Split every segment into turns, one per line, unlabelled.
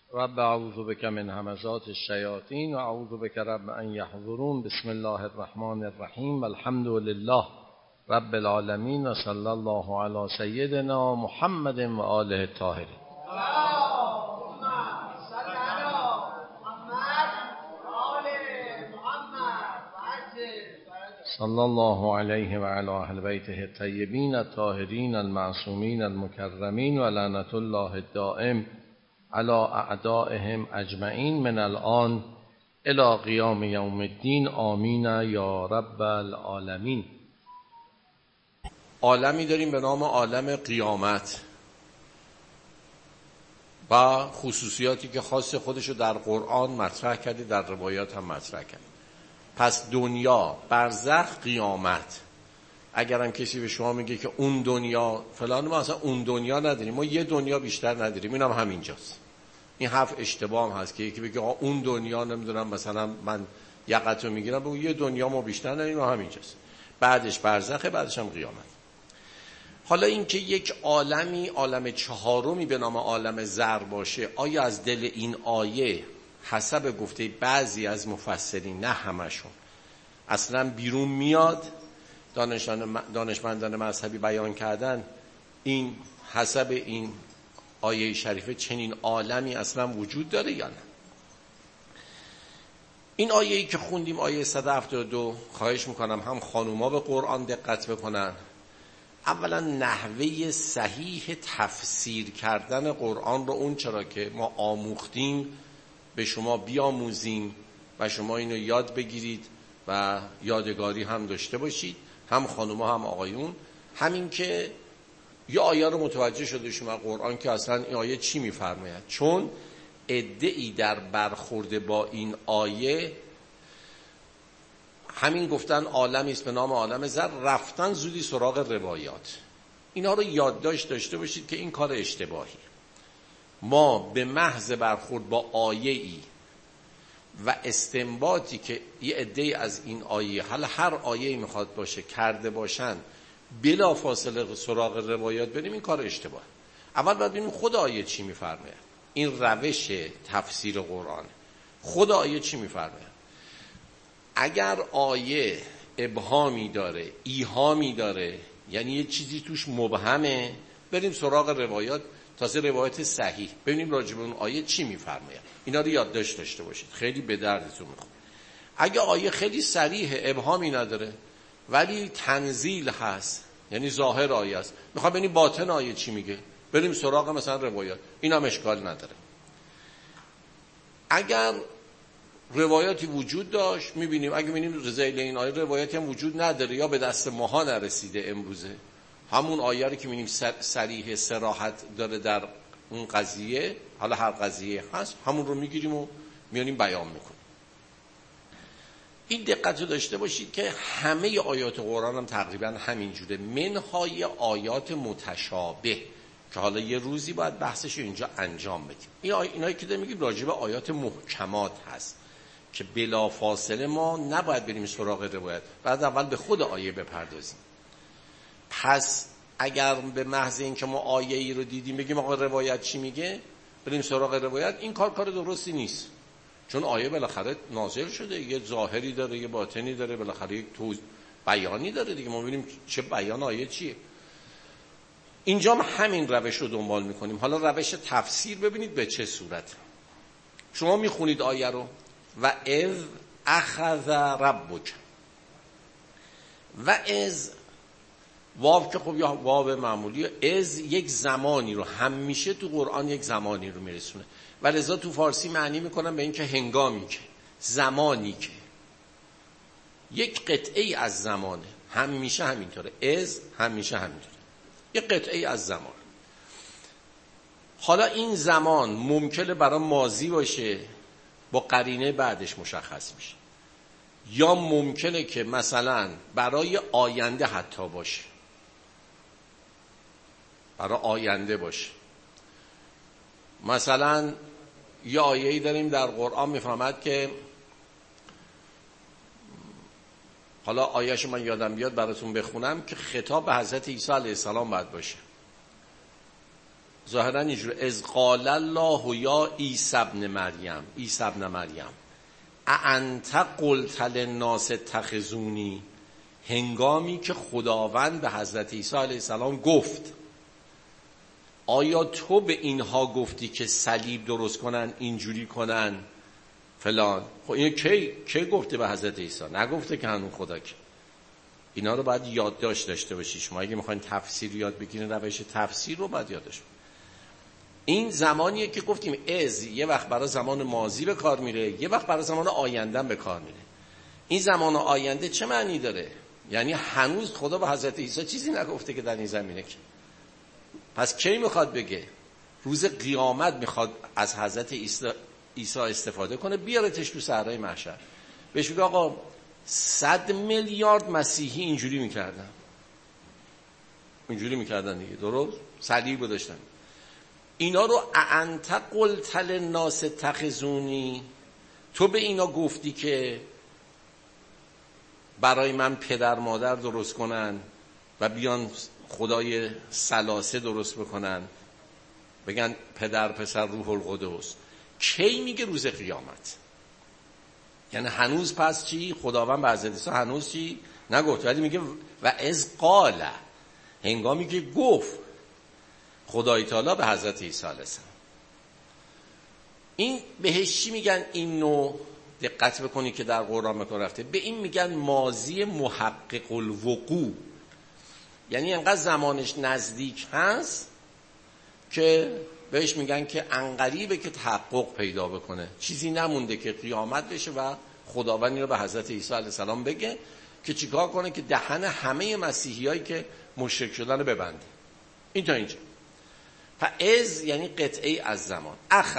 رب اعوذ بک من همزات الشیاطین و اعوذ بک رب ان یحضرون. بسم الله الرحمن الرحیم. الحمد لله رب العالمین و صلی الله علی سیدنا محمد و آله الطاهرین. صلی الله علیه و علی اهل بیته الطیبین الطاهرین المعصومین المکرمین و لعنت الله الدائم علی اعدائهم اجمعین من الان الی قیام یوم الدین. آمین یا رب العالمین.
عالمی داریم به نام عالم قیامت و خصوصیاتی که خاص خودشو در قرآن مطرح کرده، در روایات هم مطرح کرده. پس دنیا، برزخ، قیامت. اگرم کسی به شما میگه که اون دنیا فلان، ما اصلا اون دنیا نداریم، ما یه دنیا بیشتر نداریم، این هم همینجاست. این حرف اشتباه هم هست که یکی بگه اون دنیا نمیدونم مثلا من یقتو میگیرم، بگو یه دنیا ما بیشتر نداریم، همینجاست. بعدش برزخه، بعدش هم قیامت. حالا اینکه یک عالمی، عالم چهارمی به نام عالم زر باشه، آیا از دل این آیه حسب گفته بعضی از مفسرین، نه همشون، اصلا بیرون میاد؟ دانشمندان مذهبی بیان کردن این حسب این آیه شریفه چنین عالمی اصلا وجود داره یا نه؟ این آیه‌ای که خوندیم، آیه 172، خواهش میکنم هم خانوما به قرآن دقت بکنن. اولا نحوه صحیح تفسیر کردن قرآن رو، اون چرا که ما آموختیم به شما بیاموزیم و شما اینو یاد بگیرید و یادگاری هم داشته باشید، هم خانوما هم آقایون. همین که یه آیه رو متوجه شده شما قرآن که اصلا این آیه چی میفرماید، چون ادعی در برخورد با این آیه همین گفتن عالمی است به نام عالم زر، رفتن زودی سراغ روایات. اینا رو یادداشت داشته باشید که این کار اشتباهی. ما به محض برخورد با آیه‌ای و استنباطی که یه عده‌ای از این آیه، حالا هر آیه‌ای میخواد باشه، کرده باشن، بلا فاصله سراغ روایات بریم، این کار اشتباه. اول باید ببینیم خود آیه چی میفرماید. این روش تفسیر قرآن. خود آیه چی میفرماید؟ اگر آیه ابهامی داره، ایهامی داره، یعنی یه چیزی توش مبهمه، بریم سراغ روایات، تازه روایت صحیح، ببینیم راجع به اون آیه چی میفرماید. اینا رو یادداشت داشته باشید، خیلی به دردتون میخوره. اگه آیه خیلی صریحه، ابهامی نداره، ولی تنزیل هست، یعنی ظاهر آیه است، میخوام ببینیم باطن آیه چی میگه، بریم سراغ مثلا روایات، این هم اشکال نداره. اگر روایاتی وجود داشت میبینیم، اگه میبینیم رضایل این آیه روایاتی هم وجود نداره یا به دست ماها نرسیده امروزه، همون آیه رو که میبینیم صریح صراحت داره در اون قضیه، حالا هر قضیه هست، همون رو میگیریم و میانیم بیان میکنیم. این دقت رو داشته باشید که همه آیات قرآن هم تقریبا همین جوره، منهای آیات متشابه که حالا یه روزی باید بحثش رو اینجا انجام بدیم. اینایی که داریم میگیم راجع به آیات محکمات هست که بلا فاصله ما نباید بریم سراغ روایت، بعد اول به خود آیه بپردازیم. پس اگر به محض این که ما آیه ای رو دیدیم بگیم آقا روایت چی میگه، بریم سراغ روایت، این کار درستی نیست. چون آیه بالاخره نازل شده، یه ظاهری داره، یه باطنی داره، بالاخره یک بیانی داره دیگه، ما ببینیم چه بیان آیه چیه. اینجا هم همین روش رو دنبال میکنیم. حالا روش تفسیر ببینید به چه صورت. شما میخونید آیه رو، و اذ اخذ ربک، و از واو که خب یا واو معمولی، از یک زمانی رو، همیشه تو قرآن یک زمانی رو میرسونه و لذا تو فارسی معنی میکنن به این که هنگامی که، زمانی که، یک قطعه از زمانه، همیشه همینطوره، از همیشه همینطوره، یک قطعه از زمان. حالا این زمان ممکنه برای ماضی باشه، با قرینه بعدش مشخص میشه، یا ممکنه که مثلا برای آینده حتی باشه، برای آینده باشه. مثلا یه آیه‌ای داریم در قرآن میفهمد که، حالا آیه‌اش من یادم بیاد براتون بخونم، که خطاب به حضرت عیسی علیه السلام باید باشه. ظاهرا اینجوری از قال الله یا عیسی ابن مریم اانت قلت للناس اتخذونی، هنگامی که خداوند به حضرت عیسی علیه السلام گفت آیا تو به اینها گفتی که صلیب درست کنن، اینجوری کنن فلان؟ خب این کی گفته به حضرت عیسی؟ نگفته که هنوز خدا که. اینا رو باید یادداشت داشته باشید. شما اگه میخواین تفسیر یاد بگیرین، روش تفسیر رو باید یادش. این زمانیه که گفتیم از یه وقت برای زمان ماضی به کار میره، یه وقت برای زمان آینده به کار میره. این زمان آینده چه معنی داره؟ یعنی هنوز خدا به حضرت عیسی چیزی نگفته که در این زمینه که. پس کی میخواد بگه؟ روز قیامت میخواد از حضرت عیسی استفاده کنه، بیارتش تو صحرای محشر، بهش بگه آقا 100 میلیارد مسیحی اینجوری میکردن دیگه، درست؟ صلیب داشتن. اینا رو انت قلت للناس اتخذونی، تو به اینا گفتی که برای من پدر مادر درست کنن و بیان خدای ثلاثه درست بکنن، بگن پدر پسر روح القدس. کی میگه؟ روز قیامت. یعنی هنوز پس چی؟ خداوند به حضرت عیسی هنوز چی نگفت، ولی میگه و از قال، هنگامی که گفت خدای تعالی به حضرت عیسی علیه السلام. این بهش چی میگن؟ این نوع دقت بکنی که در قرآن مکان رفته، به این میگن ماضی محقق الوقوع. یعنی انقدر زمانش نزدیک هست که بهش میگن که انقریبه که تحقق پیدا بکنه، چیزی نمونده که قیامت بشه و خداوند این رو به حضرت عیسی علیه السلام بگه که چیکار کنه که دهن همه مسیحیایی که مشرک شدن رو ببنده. این تا اینجا. از یعنی قطعه از زمان.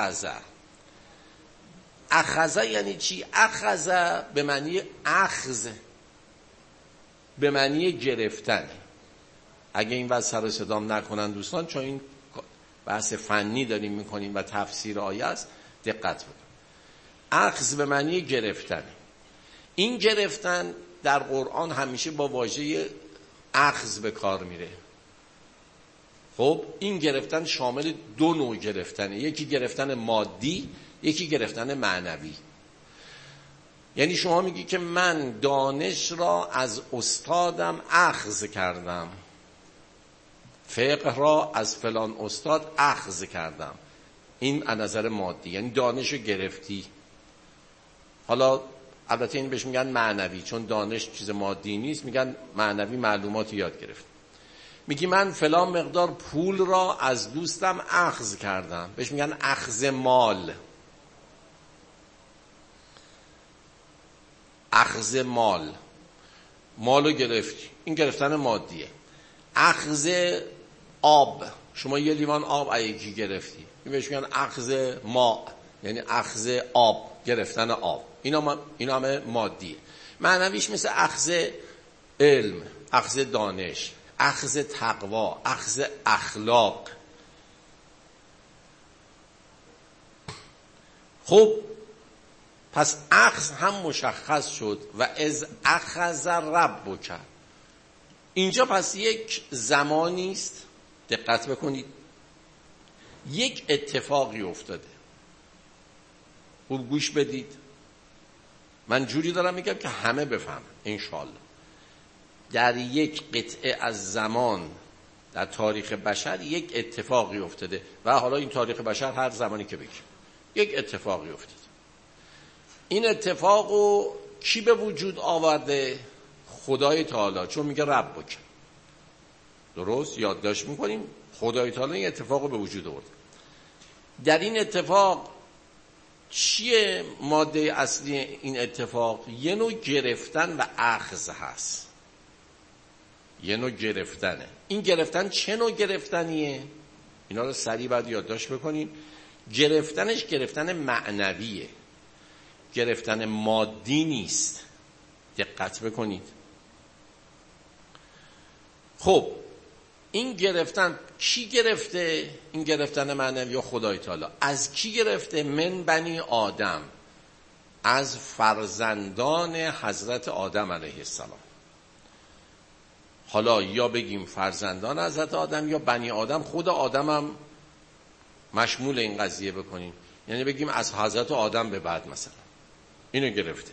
اخذ یعنی چی؟ اخذ به معنی اخذ، به معنی گرفتن. اگه این وقت سر و صدام نکنن دوستان، چون این بحث فنی داریم میکنیم و تفسیر آیه است، دقت بکن. اخذ به معنی گرفتن. این گرفتن در قرآن همیشه با واژه اخذ به کار میره. خب این گرفتن شامل دو نوع گرفتنه، یکی گرفتن مادی، یکی گرفتن معنوی. یعنی شما میگی که من دانش را از استادم اخذ کردم، فقه را از فلان استاد اخذ کردم، این از نظر مادی، یعنی دانش رو گرفتی. حالا البته این بهش میگن معنوی، چون دانش چیز مادی نیست، میگن معنوی، معلومات یاد گرفت. میگی من فلان مقدار پول را از دوستم اخذ کردم، بهش میگن اخذ مال. اخذ مالو گرفتی، این گرفتن مادیه. اخذ آب، شما یه لیوان آب یکی گرفتی، این بهش میگن اخذ ماء، یعنی اخذ آب، گرفتن آب. اینا همه مادیه. معنویش مثل اخذ علم، اخذ دانش، اخذ تقوا، اخذ اخلاق. خب پس اخذ هم مشخص شد و از اخذ ربک. اینجا پس یک زمانی است، دقت بکنید، یک اتفاقی افتاده. خوب گوش بدید، من جوری دارم میگم که همه بفهمن انشالله. در یک قطعه از زمان در تاریخ بشر یک اتفاقی افتاده و حالا این تاریخ بشر هر زمانی که بگیم یک اتفاقی افتاده. این اتفاقو کی به وجود آورده؟ خدای تعالی، چون میگه ربک. درست یادداشت میکنیم، خدای تعالی این اتفاقو به وجود آورد. در این اتفاق چیه ماده اصلی این اتفاق؟ یه نوع گرفتن و اخذ هست. یه نوع گرفتنه. این گرفتن چه نوع گرفتنیه؟ اینا رو سریع باید یادداشت بکنیم. گرفتنش گرفتن معنویه، گرفتن مادی نیست. دقت بکنید. خب این گرفتن کی گرفته؟ این گرفتن معنوی و خدای تعالی از کی گرفته؟ من بنی آدم، از فرزندان حضرت آدم علیه السلام. حالا یا بگیم فرزندان حضرت آدم یا بنی آدم، خود آدم هم مشمول این قضیه بکنیم، یعنی بگیم از حضرت آدم به بعد مثلا اینو گرفته.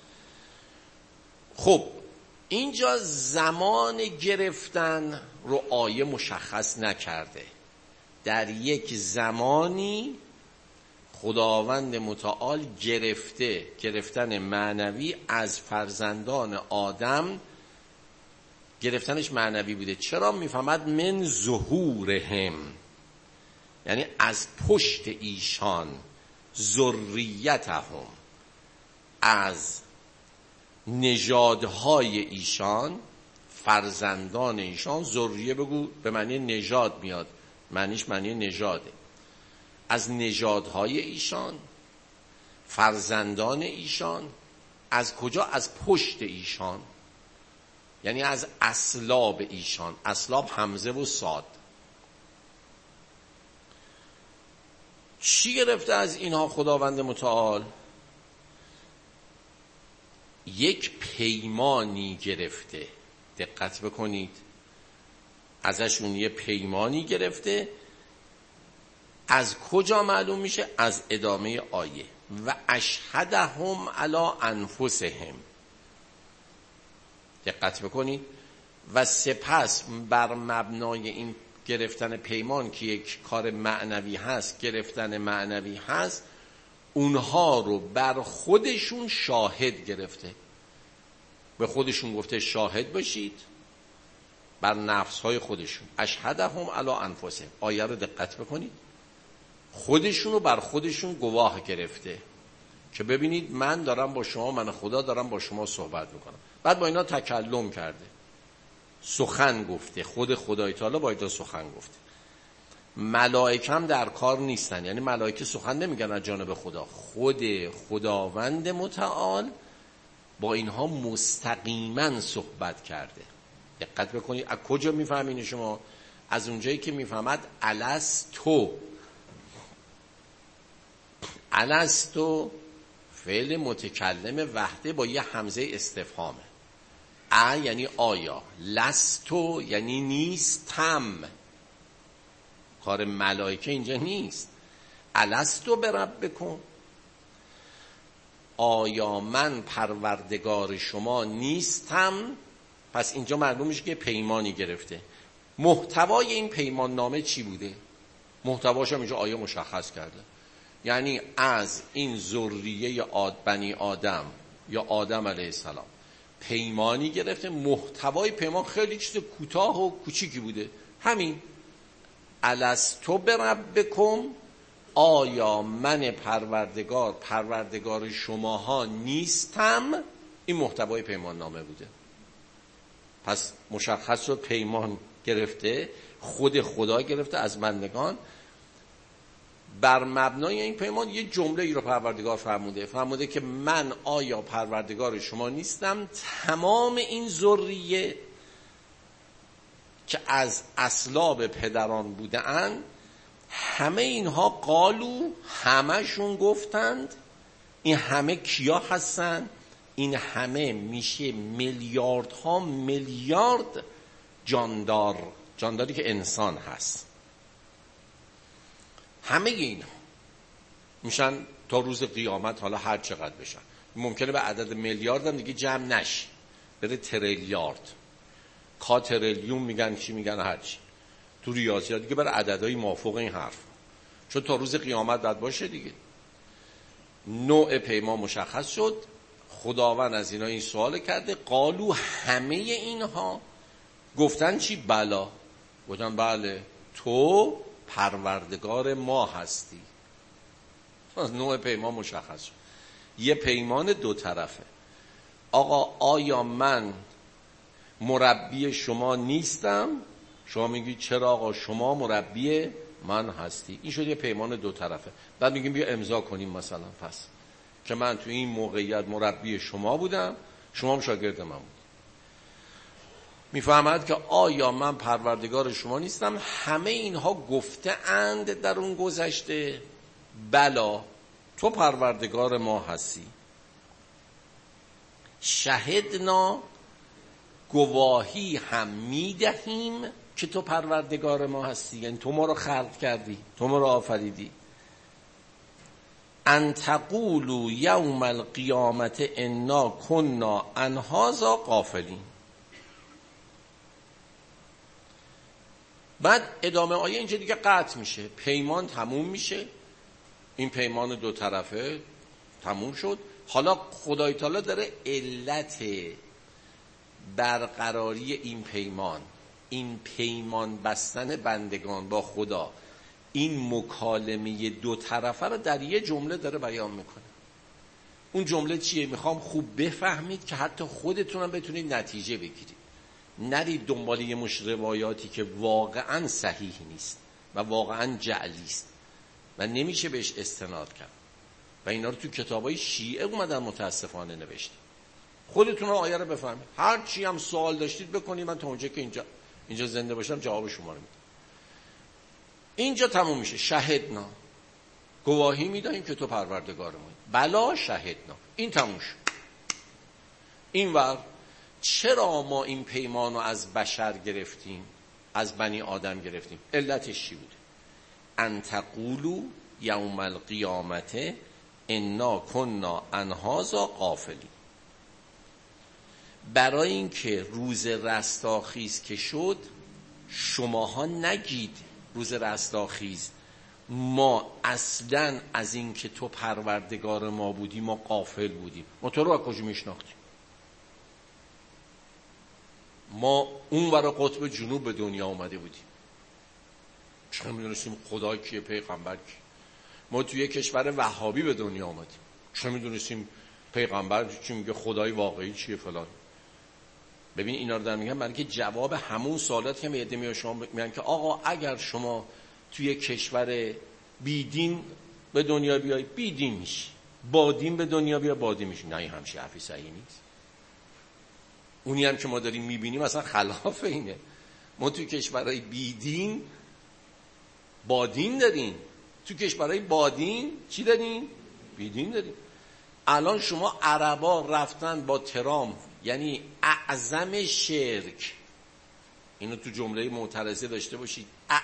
خب اینجا زمان گرفتن رو آیه مشخص نکرده. در یک زمانی خداوند متعال گرفتن معنوی از فرزندان آدم، گرفتنش معنوی بوده. چرا؟ میفهمد من ظهورهم، یعنی از پشت ایشان، ذریتهم، از نژادهای ایشان، فرزندان ایشان. ذریه بگو به معنی نژاد میاد، معنیش معنی نژاده. از نژادهای ایشان، فرزندان ایشان. از کجا؟ از پشت ایشان، یعنی از اسلاب ایشان. اسلاب همزه و صاد. چی گرفته از اینها خداوند متعال؟ یک پیمانی گرفته. دقت بکنید، ازشون یه پیمانی گرفته. از کجا معلوم میشه؟ از ادامه آیه. و اشهدهم علی انفسهم. دقت بکنید. و سپس بر مبنای این گرفتن پیمان که یک کار معنوی هست، گرفتن معنوی هست، اونها رو بر خودشون شاهد گرفته. به خودشون گفته شاهد باشید بر نفسهای خودشون. اشهدهم علی انفسهم. آیه رو دقت بکنید. خودشون رو بر خودشون گواه گرفته که ببینید من دارم با شما، من خدا دارم با شما صحبت میکنم. بعد با اینا تکلم کرده، سخن گفته. خود خدای تعالی با اینا سخن گفته. ملائکه هم در کار نیستن، یعنی ملائکه سخن نمیگن از جانب خدا. خود خداوند متعال با اینها مستقیما صحبت کرده. دقت بکنید. از کجا میفهمین شما؟ از اونجایی که میفهمد الستو. الستو فعل متکلم وحده با یه همزه استفهامه. یعنی آیا، لستو یعنی نیستم. کار ملائکه اینجا نیست. الستو بربکم، آیا من پروردگار شما نیستم؟ پس اینجا معلوم میشه که پیمانی گرفته. محتوای این پیمان نامه چی بوده؟ محتواش هم اینجا آیه مشخص کرده. یعنی از این ذریه بنی آدم یا آدم علیه السلام پیمانی گرفته. محتوای پیمان خیلی چیز کوتاه و کوچیکی بوده. همین الستو بربکم، آیا من پروردگار شماها نیستم؟ این محتوای پیمان نامه بوده. پس مشخص شد پیمان گرفته، خود خدا گرفته از بندگان. بر مبنای این پیمان یه جمله ای رو پروردگار فرموده که من آیا پروردگار شما نیستم؟ تمام این ذریه که از اسلاب پدران بودند، همه اینها قالو، همشون گفتند. این همه کیا هستن؟ این همه میشه میلیاردها میلیارد جانداری که انسان هست. همه اینا میشن تا روز قیامت، حالا هر چقدر بشن. ممکنه به عدد میلیارد هم دیگه جمع نشه، بره تریلیارد، کاتریلیون میگن، چی میگن، هرچی تو ریاضیات دیگه برای عددهای موافق این حرف، چون تا روز قیامت باید باشه دیگه. نوع پیمان مشخص شد. خداوند از اینا این سوال کرده. قالو، همه اینها گفتن چی؟ بلا. گفتن بله تو پروردگار ما هستی. نوع پیمان مشخص شد. یه پیمان دو طرفه. آقا آیا من مربی شما نیستم؟ شما میگی چرا آقا شما مربی من هستی. این شد یه پیمان دو طرفه. بعد میگیم بیا امضا کنیم مثلا، پس که من تو این موقعیت مربی شما بودم، شما هم شاگرد من بود. میفهمد که آیا من پروردگار شما نیستم؟ همه اینها گفته اند در اون گذشته بلا تو پروردگار ما هستی. شهدنا، گواهی هم میدهیم که تو پروردگار ما هستی، یعنی تو ما رو خلق کردی، تو ما رو آفریدی. ان تقولوا یوم القیامت انا کنا عن هذا غافلین. بعد ادامه آیه اینجا دیگه قطع میشه، پیمان تموم میشه، این پیمان دو طرفه تموم شد. حالا خدای تعالی داره علت برقراری این پیمان بستن بندگان با خدا، این مکالمه دو طرفه رو در یه جمله داره بیان میکنه. اون جمله چیه؟ میخوام خوب بفهمید که حتی خودتونم بتونید نتیجه بگیرید، نرید دنبال یه مش روایاتی که واقعا صحیح نیست و واقعا جعلی است و نمیشه بهش استناد کرد و اینا رو تو کتابای شیعه اومدن متاسفانه نوشته. خودتون آیه رو بفهمید، هر چی هم سوال داشتید بکنید، من تا اونجا که اینجا زنده باشم جواب شما رو میدم. اینجا تموم میشه. شهدنا، گواهی میدهیم که تو پروردگارمون. بلا شهدنا، این تموم شد. اینور چرا ما این پیمان رو از بشر گرفتیم، از بنی آدم گرفتیم؟ علتش چی بوده؟ ان تقولوا یوم القیامت انا کنا عن هذا غافلین. برای اینکه روز رستاخیز که شد شماها نگید روز رستاخیز ما اصلا از این که تو پروردگار ما بودی ما غافل بودیم. ما تو رو از کجا میشناختیم؟ ما اون ور قطب جنوب به دنیا اومده بودیم، چرا میدونستیم خدا کیه، پیغمبر کیه؟ ما توی کشور وهابی به دنیا اومدیم، چرا میدونستیم پیغمبر چی میگه، خدای واقعی چیه فلان. ببین اینا رو دارم میگم برای که جواب همون سوالاتی که میاد میاد شما میگن که آقا اگر شما توی کشور بیدین به دنیا بیای بیدین میشی، با دین به دنیا بیای با دین میشی. نه این همچین حرفی صحیح نیست. اونی هم که ما داریم میبینیم اصلا خلاف اینه. ما توی کشورهای بیدین با دین داریم، توی کشورهای با دین چی داریم؟ بیدین داریم. الان شما عربا رفتن با ترامپ، یعنی اعظم شرک، اینو تو جمله معترضه داشته باشید،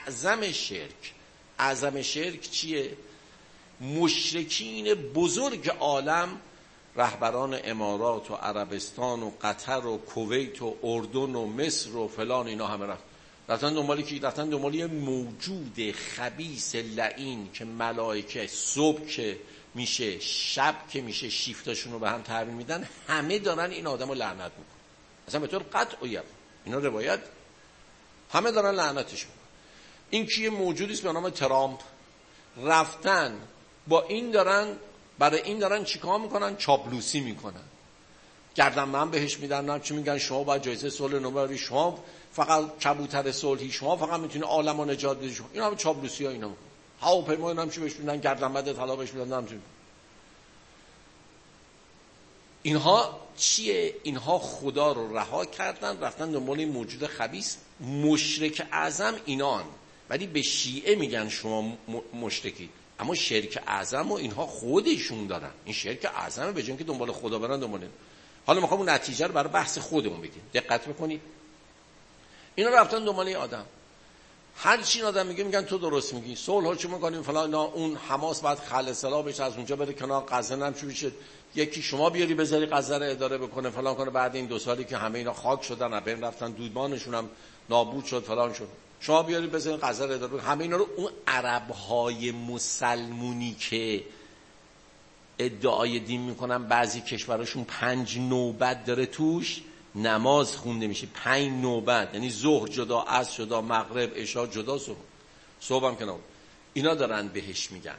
اعظم شرک چیه؟ مشرکین بزرگ عالم، رهبران امارات و عربستان و قطر و کویت و اردن و مصر و فلان، اینا همه رفتن دنبال یه موجود خبیث لعین که ملائکه صبح که میشه شب که میشه شیفتاشون رو به هم تحویل میدن، همه دارن این آدم رو لعنت میکنن. اصلا به طور قطعی اینا روایت، همه دارن لعنتش میکنن. این که یه موجودیست به نام ترامپ، رفتن با این دارن برای این دارن چیکار میکنن؟ چاپلوسی میکنن، گردنبند بهش میدن، نه چی میگن شما باید جایزه صلح نوبل، شما فقط کبوتر صلحی، شما فقط میتونی عالمو نجات بدی. اینا هم چاپلوسی ها، اینا هواپیما اینا هم چی بهش میدن، گردنبند طلا بهش میدن، نمیدونم اینها چیه. اینها خدا رو رها کردن، رفتن دنبال این موجود خبیث. مشرک اعظم اینان، ولی به شیعه میگن شما مشرکی، اما شرک اعظم و اینها خودشون دارن. این شرک اعظمه، به جای اینکه دنبال خدا برن دنبال. حالا میخوام اون نتیجه رو برای بحث خودمون بگیم، دقت بکنید. اینا رفتن دنبال این آدم، هر چی این آدم میگه میگن تو درست میگی، صلح چه میکنیم فلان. اون حماس بعد خل اصلاح بشه، از اونجا بره کنار، غزه هم چی بشه، یکی شما بیاری بذاری غزه رو اداره بکنه فلان کنه. بعد این 2 سالی که همه اینا خاک شدن، بین رفتن، دودمانشون هم نابود شد فلان شد، شما بیاری بذاری غزه رو اداره بکنه. همه اینا رو اون عرب‌های مسلمونی که ادعای دین میکنن، بعضی کشوراشون 5 نوبت داره توش نماز خونده میشه، 5 نوبت، یعنی ظهر جدا، عصر جدا، مغرب، عشاء جدا، صبح هم که نبود. اینا دارن بهش میگن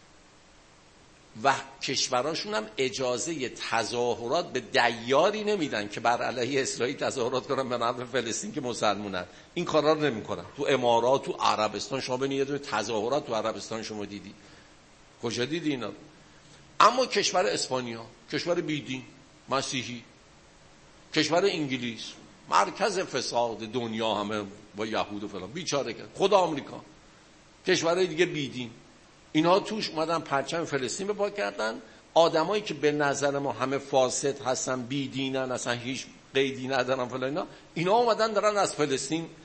و کشوراشون هم اجازه تظاهرات به دیاری نمیدن که بر علیه اسرائیل تظاهرات کنن به نفع فلسطین که مسلمونن. این کارا رو نمیکنن. تو امارات، تو عربستان شما ببینید تظاهرات تو عربستان شما دیدی؟ کجا دیدی اینا؟ اما کشور اسپانیا، کشور بیدین مسیحی، کشور انگلیس، مرکز فساد دنیا همه با یهود و فلان، بیچاره کرد خود آمریکا، کشورهای دیگه بیدین، اینها توش اومدن پرچم فلسطین به پا کردن. آدمایی که به نظر ما همه فاسد هستن، بیدینن، اصلا هیچ قیدی ندارن فلان، اینا اومدن دارن از فلسطین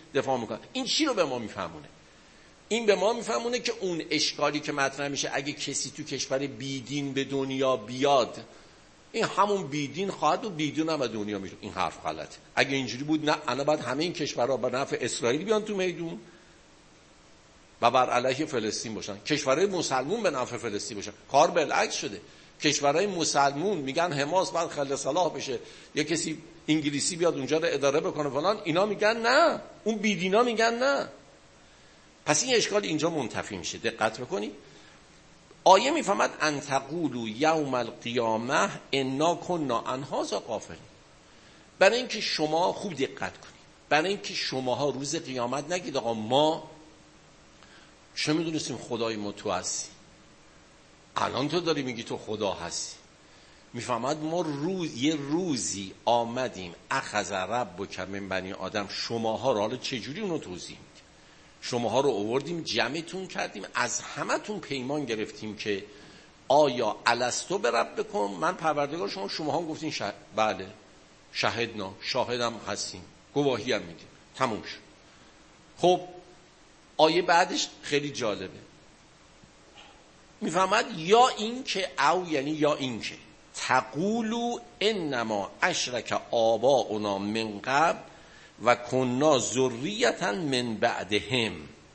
دفاع میکنن. این چی رو به ما میفهمونه؟ این به ما میفهمونه که اون اشکالی که مطرح میشه اگه کسی تو کشور بیدین به دنیا بیاد، این همون بیدین خواهد و بیدین هم به دنیا میشه. این حرف غلطه. اگه اینجوری بود، نه انا بعد همه این کشورها به نفع اسرائیل بیان تو میدون و بر علیه فلسطین باشن، کشورهای مسلمون به نفع فلسطین باشن. کار بالعکس شده. کشورهای مسلمون میگن حماس بعد خلع سلاح بشه، یه کسی انگلیسی بیاد اونجا رو اداره بکنه فلان، اینا میگن نه، اون بیدینا میگن نه. پس این اشکال اینجا منتفی میشه. دقت بکنید. آیه میفهمد ان تقولوا یوم القیامه انا کنا عن هذا غافلین. برای اینکه شما خوب دقت کنید، برای اینکه شماها روز قیامت نگید آقا ما چه میدونستیم خدای ما تو هستی، الان تو داری میگی تو خدا هستی. میفهمد ما یه روزی آمدیم اخذ ربک من بنی آدم، شماها رو، حالا چجوری اونو توضیح میدیم، شماها رو آوردیم جمعتون کردیم، از همتون پیمان گرفتیم که آیا الستو بربکم، من پروردگار شماها گفتین بله شهدنا، شاهدم هستیم، گواهی هم میدیم، تموم شد. خب آیه بعدش خیلی جالبه. میفهمد یا این که او، یعنی یا این که تقولوا انما اشرک آباؤنا من قبل و کنا ذریة من بعدهم.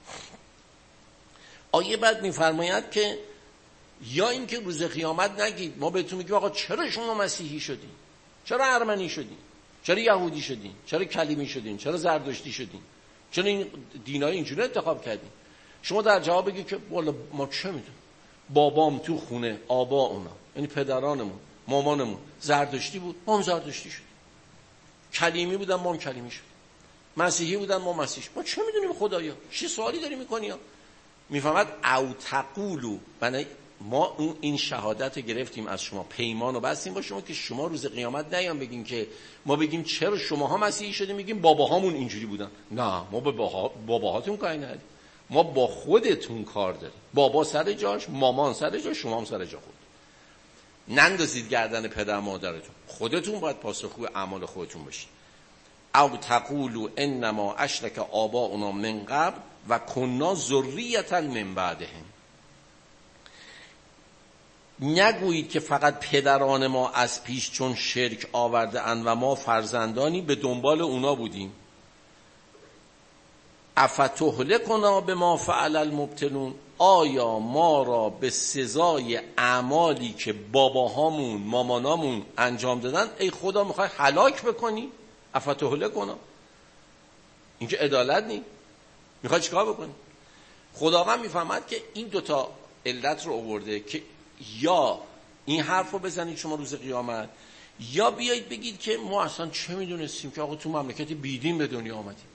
آیه بعد میفرماید که یا این که روز قیامت نگید ما بهتون میگیم آقا چرا شما مسیحی شدین، چرا ارمنی شدین، چرا یهودی شدین، چرا کلیمی شدین، چرا زردشتی شدین، چرا این دینای اینجوری انتخاب کردین. شما در جواب بگید که والا ما چه میدونم، بابام تو خونه آبا اونا، یعنی پدرانمون مامانمون زردشتی بود، ما هم زردشتی شدیم، کلیمی بودن ما هم کلیمی شدیم، مسیحی بودن ما مسیحی شدیم، ما چه میدونیم خدایا، چه سوالی داری میکنی ها؟ میفهمد او تقولو، بنای ما این شهادت رو گرفتیم از شما، پیمان رو بستیم با شما که شما روز قیامت نیام بگین که ما بگیم چرا شماها مسیحی شدیم، میگیم باباهامون اینجوری بودن. نه، ما به باباهاتون کاری نداریم، ما با خودتون کار داریم. بابا سر جاش، مامان سر جاش، شما هم سر جا خود. نندازید گردن پدر مادرتون، خودتون باید پاسخگوی اعمال خودتون باشید. او تقولوا انما اشرک آباؤنا من قبل و کنا ذریة من بعدهم. نگویید که فقط پدران ما از پیش چون شرک آورده اند و ما فرزندانی به دنبال اونا بودیم. افتهلکنا بما فعل المبطلون، آیا ما را به سزای اعمالی که باباهامون مامانامون انجام دادن ای خدا میخوای هلاک بکنی؟ افتهلکنا، این که عدالت نی، میخوای چیکار بکنی؟ خداوند میفهمد که این دوتا علت رو آورده که یا این حرف رو بزنید شما روز قیامت، یا بیایید بگید که ما اصلا چه میدونستیم که آقا تو مملکت بیدین به دنیا آمدیم.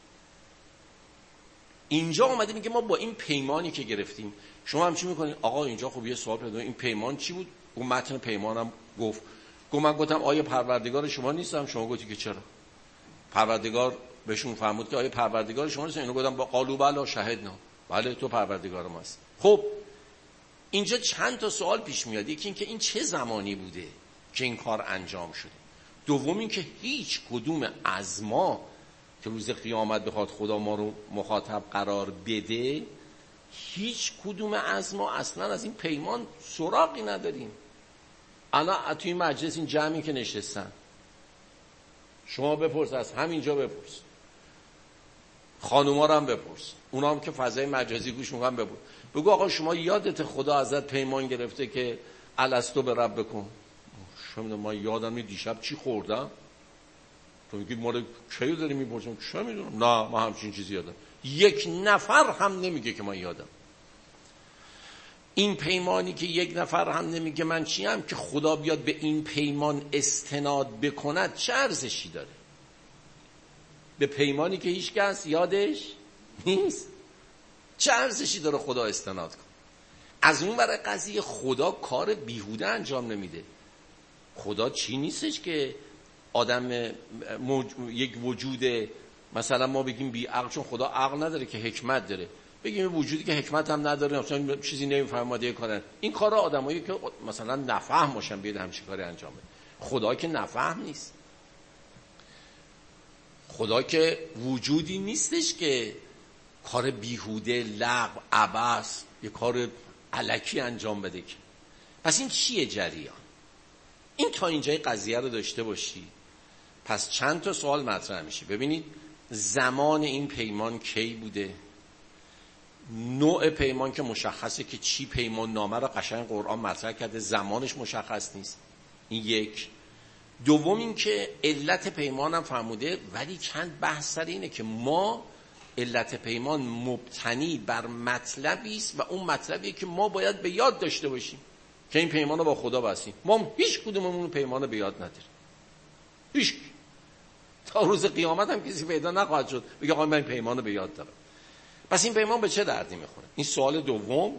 اینجا آمده میگه ما با این پیمانی که گرفتیم، شما هم چی میکنید؟ آقا اینجا خب یه سوال پیدا، این پیمان چی بود؟ اون متن پیمانم گفت من گفتم آیا پروردگار شما نیستم؟ شما گفتی که چرا؟ پروردگار بهشون فرمود که آیا پروردگار شما نیستم؟ اینو گفتم با قالوا بلا شهدنا، بله تو پروردگار ماست. خب اینجا چند تا سوال پیش میاد. یکی این که این چه زمانی بوده که این کار انجام شده. دوم این که هیچ کدوم از ما که روز قیامت بخواد خدا ما رو مخاطب قرار بده، هیچ کدوم از ما اصلا از این پیمان سراغی نداریم. الان توی این مجلس این جمعی که نشستن، شما بپرس، از همینجا بپرس، خانوما رو هم بپرس، اونا هم که فضای مجازی گوش میکنن بپرس، بگو آقا شما یادت خدا ازت پیمان گرفته که الستو به رب بکن؟ شما ما یادم نی دیشب چی خوردم؟ تو میگی مال چیو داری میپرسم؟ چه میدونم؟ نه ما همچین چیزی یادم. یک نفر هم نمیگه که من یادم. این پیمانی که یک نفر هم نمیگه من چیم، که خدا بیاد به این پیمان استناد بکند چه ارزشی داره؟ به پیمانی که هیچ کس یادش نیست چه ارزشی داره خدا استناد کن؟ از اون برای قضیه خدا کار بیهوده انجام نمیده. خدا چی نیستش که آدم یک وجود مثلا ما بگیم بی عقل، چون خدا عقل نداره که حکمت داره، بگیم وجودی که حکمت هم نداره مثلا چیزی نمیفهمه کارن. این کارا آدمایی که مثلا نفهم باشن بیاد همچین کاری انجام بده. خدا که نفهم نیست. خدا که وجودی نیستش که کار بیهوده، لغو، عبث، یه کار الکی انجام بده که. پس این چیه جریان؟ این تا اینجای قضیه رو داشته باشی، پس چند تا سوال مطرح میشه. ببینید زمان این پیمان کی بوده؟ نوع پیمان که مشخصه که چی پیمان نامه رو قشنگ قرآن مطرح کرده، زمانش مشخص نیست. این یک. دوم این که علت پیمان هم فرموده، ولی چند بحث سر اینه که ما علت پیمان مبتنی بر مطلبی است و اون مطلبیه که ما باید به یاد داشته باشیم که این پیمان رو با خدا بستیم. ما هیچ کدوممون پیمان رو به یاد نداریم، هیچ. تا روز قیامت هم کسی پیدا نخواهد شد بگه آقا من این پیمان رو به یاد دارم. پس این پیمان به چه دردی میخوره؟ این سوال دوم.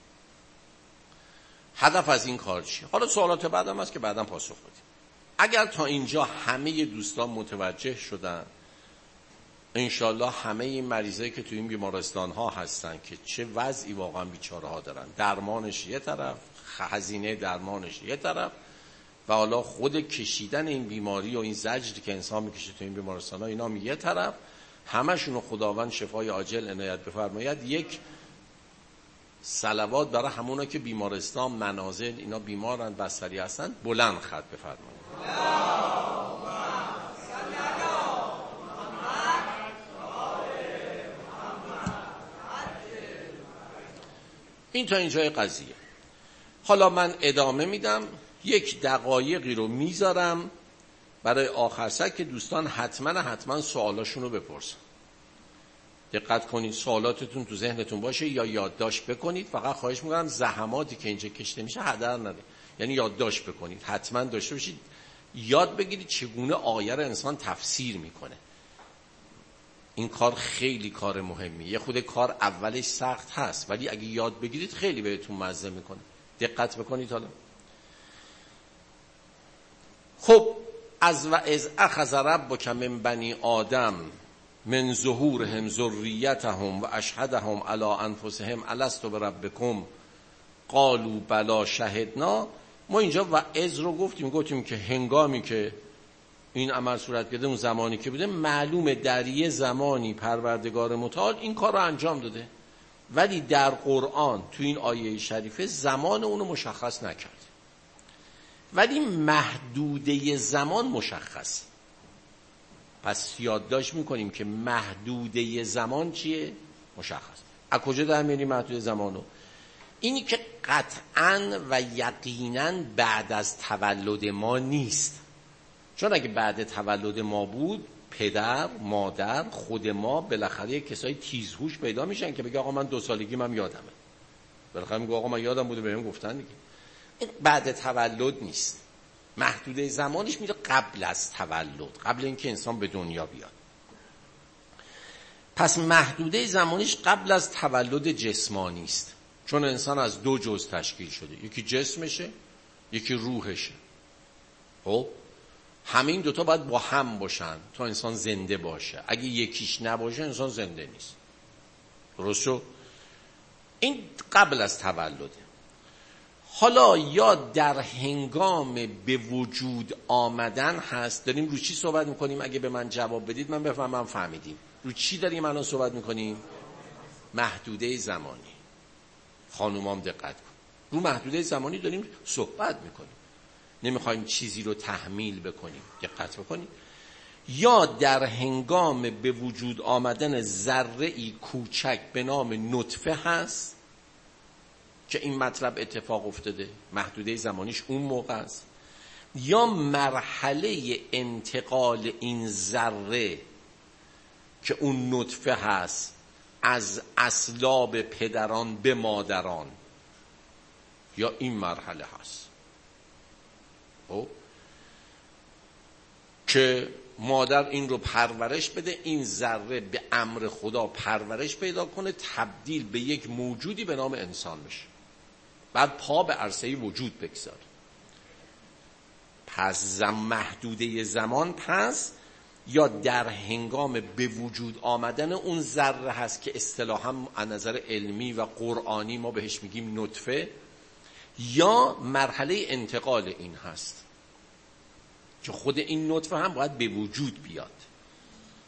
هدف از این کار چیه؟ حالا سوالات بعدم هست که بعدم پاسخ بدیم. اگر تا اینجا همه دوستان متوجه شدن، انشالله همه این مریضایی که تو این بیمارستان ها هستن که چه وضعی واقعا بیچاره ها دارن، درمانش یه طرف، هزینه درمانش یه طرف، و حالا خود کشیدن این بیماری و این زجری که انسان میکشه تو این بیمارستان ها، اینا یه طرف، همشون خداوند شفای عاجل عنایت بفرماید. یک صلوات برای همونا که بیمارستان، منازل، اینا بیمارن، بستری هستن، بلند خط بفرمایید. این تا اینجای قضیه. حالا من ادامه میدم، یک دقایقی رو میذارم برای آخر سر که دوستان حتما سوالاشون رو بپرسن. دقت کنید سوالاتتون تو ذهنتون باشه یا یادداشت بکنید. فقط خواهش میکنم زحماتی که اینجا کشته میشه هدر نده، یعنی یادداشت بکنید، حتما داشته باشید، یاد بگیرید چگونه آیه رو انسان تفسیر میکنه. این کار خیلی کار مهمیه. یه خود کار اولش سخت هست، ولی اگه یاد بگیرید خیلی بهتون مزه میکنه. دقت بکنید. حالا خب از اخذ ربک من بنی آدم من ظهورهم ذریتهم و اشهدهم علی انفسهم الست بربکم قالوا بلی شهدنا. ما اینجا وعظ رو گفتیم که هنگامی که این عمل صورت گرفته، اون زمانی که بوده، معلومه در یه زمانی پروردگار متعال این کار رو انجام داده، ولی در قرآن تو این آیه شریفه زمان اونو مشخص نکرد، ولی محدوده زمان مشخص. پس یادداشت میکنیم که محدوده زمان چیه؟ مشخص. از کجا در میاریم محدوده زمانو؟ اینی که قطعاً و یقیناً بعد از تولد ما نیست. چون اگه بعد تولد ما بود، پدر، مادر، خود ما بالاخره کسای تیزهوش پیدا میشن که بگه آقا من 2 سالگی من یادمه. بالاخره میگه آقا من یادم بوده، بهم گفتن دیگه. این بعد تولد نیست. محدوده زمانش میره قبل از تولد، قبل اینکه انسان به دنیا بیاد. پس محدوده زمانش قبل از تولد جسمانی است، چون انسان از 2 جزء تشکیل شده، یکی جسمشه، یکی روحشه. خب همین دوتا باید با هم باشن تا انسان زنده باشه. اگه یکیش نباشه انسان زنده نیست. درست شد؟ این قبل از تولده. حالا یا در هنگام به وجود آمدن هست. داریم رو چی صحبت میکنیم؟ اگه به من جواب بدید من بفهمم فهمیدیم. رو چی داریم الان صحبت میکنیم؟ محدوده زمانی. خانومام دقت کن، رو محدوده زمانی داریم صحبت میکنیم، نمیخوایم چیزی رو تحمیل بکنیم. دقت بکنید. یا در هنگام به وجود آمدن ذره‌ای کوچک به نام نطفه هست که این مطلب اتفاق افتاده، محدوده زمانیش اون موقع است. یا مرحله انتقال این ذره که اون نطفه هست از اصلاب پدران به مادران، یا این مرحله هست که مادر این رو پرورش بده، این ذره به امر خدا پرورش پیدا کنه، تبدیل به یک موجودی به نام انسان بشه، بعد پا به عرصه وجود بگذاره. پس محدوده زمان پس یا در هنگام به وجود آمدن اون ذره هست که اصطلاحاً از نظر علمی و قرآنی ما بهش میگیم نطفه، یا مرحله انتقال این هست که خود این نطفه هم باید به وجود بیاد.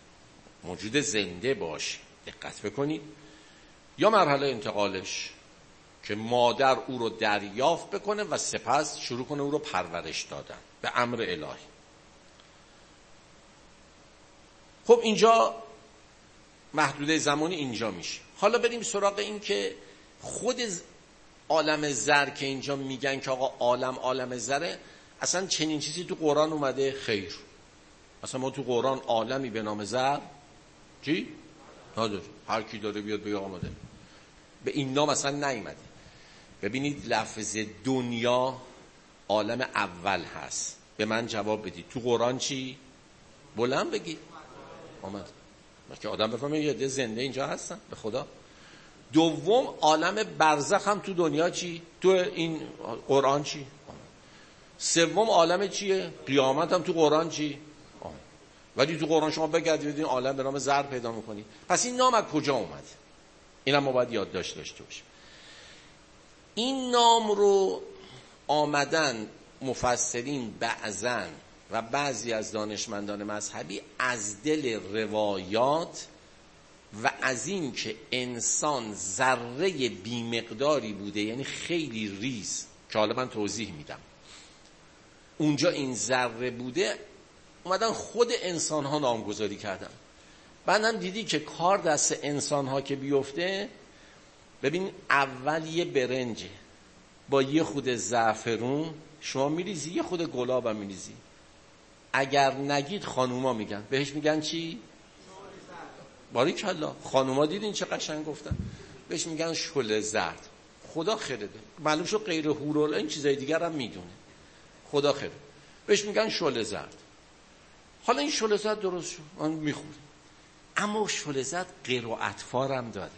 موجود زنده باشه. دقت بکنید. یا مرحله انتقالش که مادر او رو دریافت بکنه و سپس شروع کنه او رو پرورش دادن به امر الهی. خب اینجا محدوده زمانی اینجا میشه. حالا بریم سراغ این که خود عالم زر که اینجا میگن که آقا عالم زره، اصلا چنین چیزی تو قرآن اومده؟ خیر. اصلا ما تو قرآن عالمی به نام زر چی؟ نداره. هر کی داره بیاد بگه آمده. به این نام اصلا نیومده. ببینید لفظ دنیا عالم اول هست. به من جواب بدید تو قرآن چی؟ بلند بگید. آمد. که آدم بفهمه یه عده زنده اینجا هستن به خدا. دوم عالم برزخ هم تو دنیا چی؟ تو این قرآن چی؟ سوم عالم چیه؟ قیامت هم تو قرآن چی؟ ولی تو قرآن شما بگردید این عالم به نام زر پیدا میکنید. پس این نام از کجا اومد؟ اینم ما باید یادداشت داشته باشیم. این نام رو آمدن مفسرین بعضن و بعضی از دانشمندان مذهبی از دل روایات و از این که انسان ذره بیمقداری بوده، یعنی خیلی ریز، که حالا من توضیح میدم، اونجا این ذره بوده، اومدن خود انسان ها نامگذاری کردن. بعدم دیدی که کار دست انسان ها که بیفته، ببین اول یه برنجه با یه خود زعفرون شما میریزی، یه خود گلاب هم میریزی. اگر نگید خانوما میگن، بهش میگن چی؟ باریکالله. خانوما دیدین چه قشنگ گفتن؟ بهش میگن شل زرد. خدا خیره ده. معلوم شو غیر هورول این چیزای دیگر هم میدونه. خدا خیره. بهش میگن شل زرد. حالا این شل زرد درست شد، من میخورم. اما شل زرد غیر و اطفار هم داره.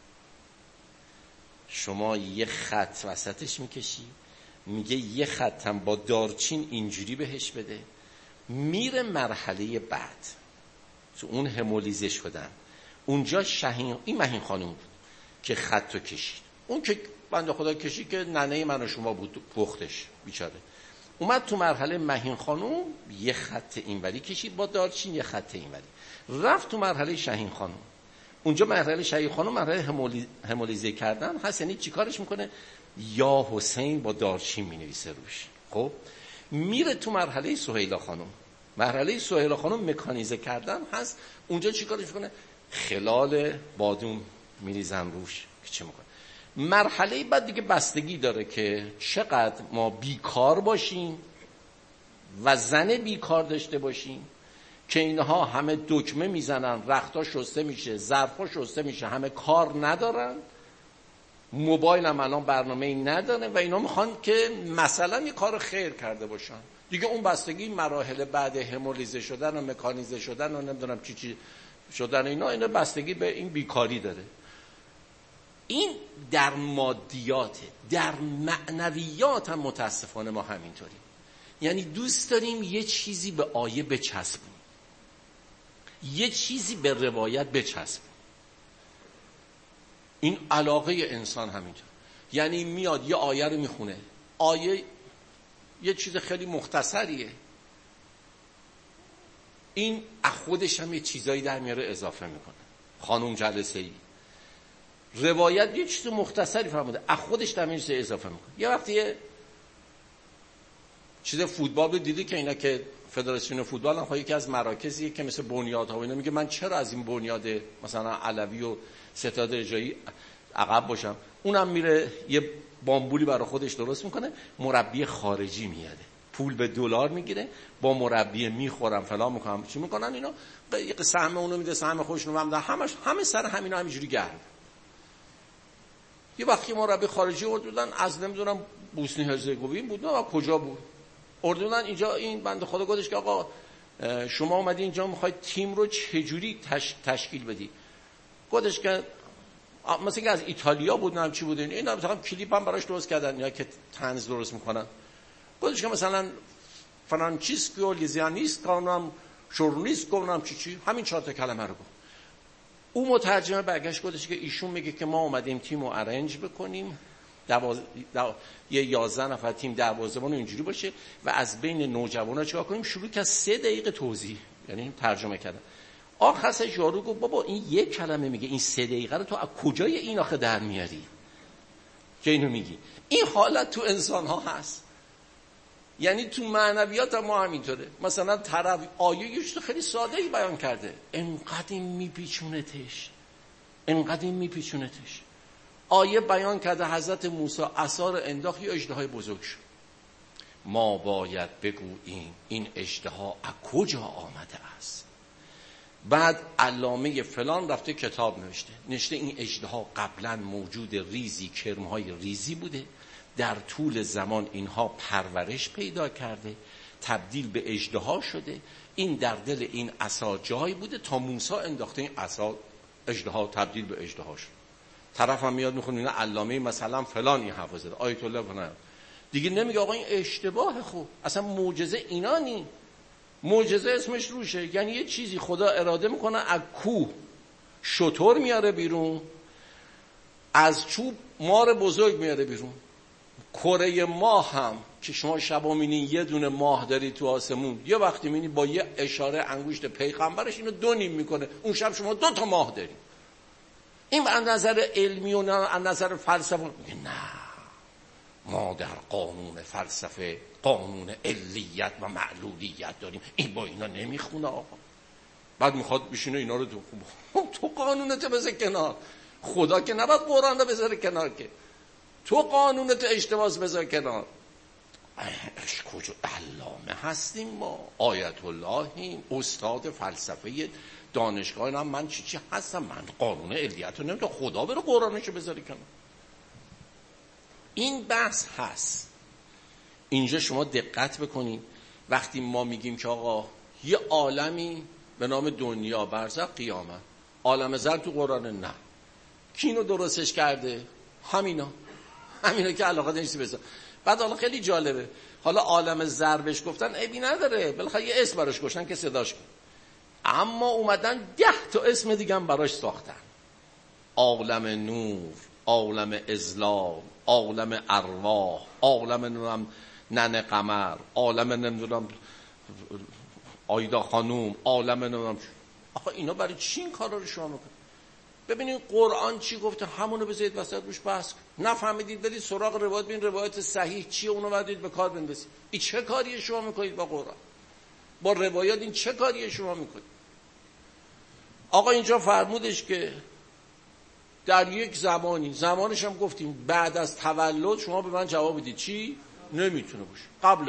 شما یه خط وسطش میکشی، میگه یه خطم با دارچین اینجوری بهش بده، میره مرحله بعد. تو اون همولیزه شدن اونجا این مهین خانم بود که خطو کشید. اون که بنده خدا کشید که ننه من و شما بود، پختش بیچاره. اومد تو مرحله مهین خانم یه خط اینوری کشید با دارچین، یه خط اینوری رفت تو مرحله شهین خانم. اونجا مرحله شهین خانم مرحله همولیزه کردن هست، یعنی چی کارش میکنه؟ یا حسین با دارچین مینویسه روش. خب میره تو مرحله سهیلا خانم. مرحله سهیلا خانم مکانیزه کردن هست. اونجا چی کارش میکنه؟ خلال بادوم میریزن روش. چه میکنه؟ مرحله بعد دیگه بستگی داره که چقدر ما بیکار باشیم و زن بیکار داشته باشیم که اینها همه دکمه میزنن، رختها شسته میشه، ظرفها شسته میشه، همه کار ندارن، موبایل هم الان برنامه‌ای نداره و اینا میخوان که مثلا یه کار خیر کرده باشن. دیگه اون بستگی مراحل بعد همولیزه شدن و مکانیزه شدن و نمیدونم چی شدن اینا بستگی به این بیکاری داره. این در مادیاته. در معنویات هم متاسفانه ما همینطوریم. یعنی دوست داریم یه چیزی به آیه بچسبیم، یه چیزی به روایت بچسبیم. این علاقه انسان همینطور. یعنی میاد یه آیه رو میخونه، آیه یه چیز خیلی مختصریه، این خودش هم یه چیزایی در میاره اضافه میکنه. خانم جلسه ای روایت یه چیز مختصری فرموده، خودش در میاره اضافه میکنه. یه وقتی یه چیز فوتبال رو دیدی که اینا که فدراسیون فوتبال هم یکی از مراکزیه که مثل بنیادها و اینا، میگه من چرا از این بنیاد مثلا علوی و ستاد رجایی عقب باشم؟ اونم میره یه بامبولی برای خودش درست میکنه، مربی خارجی میاده، پول به دلار میگیره، با مربی میخورم فلان میکنم، چی میکنن اینا؟ یه سهم اونو میده، سهم خودشونو هم ده، همه سر همینا همینجوری گرد. یه وقتی مربی خارجی آوردن از نمیدونم بوسنی هرزگوین بود نه کجا بود، آوردن اینجا، این بنده خدا گفتش که آقا شما اومدی اینجا میخواید تیم رو چجوری تشکیل بدی؟ گفتش که مثلا که از ایتالیا بود نه چی بود، اینا مثلا کلیپ هم براش درست کردن یا که طنز درست میکنن. گفتش که مثلا فرانچیسکو لیزیانیست کانم شورنیست کنم چی همین 4 تا کلمه رو گفت. اون مترجمه برگشت گفتش که ایشون میگه که ما اومدیم تیم رو ارنج بکنیم، یه 11 نفر تیم 12 اینجوری باشه و از بین نوجوانا چیکار کنیم؟ شروع که 3 دقیقه توضیح، یعنی ترجمه کردن. آخرش یارو گفت بابا این یک کلمه میگه، این 3 دقیقه رو تو از کجای این آخه در میاری که اینو میگی؟ این حالت تو انسان ها هست. یعنی تو معنویات هم ما همینطوره. مثلا طرف آیه یه خیلی ساده ای بیان کرده، انقدر میپیچونتش. آیه بیان کرده حضرت موسی عصا رو انداخت، یه اژدهای بزرگ شد. ما باید بگوییم این اژدها از کجا آمده است. بعد علامه فلان رفته کتاب نوشته این اژدها قبلا موجود ریزی، کرمهای ریزی بوده، در طول زمان اینها پرورش پیدا کرده، تبدیل به اژدها شده، این در دل این عصا جای بوده تا موسی انداخته این عصا، اژدها تبدیل به اژدها شد. طرف هم میاد میخونه اینا علامه مثلا فلان این حرف زده، آیت الله فلان، دیگه نمیگه آقا این اشتباه. خوب اصلا معجزه اینا نی، معجزه اسمش روشه. یعنی یه چیزی خدا اراده میکنه از کوه شتر میاره بیرون، از چوب مار بزرگ میاره بیرون. کره ماه هم که شما شبا میبینین یه دونه ماه داری تو آسمون، یه وقتی میبینی با یه اشاره انگشت پیغمبرش اینو 2 نیم میکنه، اون شب شما 2 تا ماه داری. این از نظر علمی و از نظر فلسفه میگه نه، ما در قانون فلسفه قانون علیت و معلولیت داریم، این با اینا نمیخونه آقا. بعد میخواد بشینه اینا رو تو قانونت بذار کنار، خدا که نباید قرآن رو بذاره کنار، که تو قانونت اشتباس بذار کنار. کجا علامه هستیم ما، آیت اللهیم، استاد فلسفه دانشگاه هم. من چی هستم؟ من قانون علیت رو نمیدونم، خدا بره قرآنشو بذاری کنار. این بحث هست. اینجا شما دقت بکنید وقتی ما میگیم که آقا یه عالمی به نام دنیا، برزخ، قیامت، عالم زر تو قرآن، نه. کی اینو درستش کرده؟ همینا که علاقه نیستی بذار. بعد حالا خیلی جالبه، حالا عالم زر بهش گفتن عیبی نداره، بالاخره یه اسم براش گذاشتن که صداش کنه، اما اومدن 10 تا اسم دیگه هم براش ساختن. عالم نور، عالم ازلام، عالم ارواح، عالم نمیدونم ننه قمر، عالم نمیدونم آیدا خانوم، عالم نمیدونم. آخه اینا برای چی این کارا رو شما میکنید؟ ببینید قرآن چی گفته، همونو بذارید وسط روش بحث. نفهمیدید برید سراغ روایت، ببین روایت صحیح چیه، اونو بعدید به کار بندازید. این چه کاریه شما میکنید با قرآن، با روایات؟ این چه کاریه شما میکنید؟ آقا اینجا فرمودش که در یک زمانش هم گفتیم بعد از تولد. شما به من جواب بدید چی؟ نمیتونه باشه.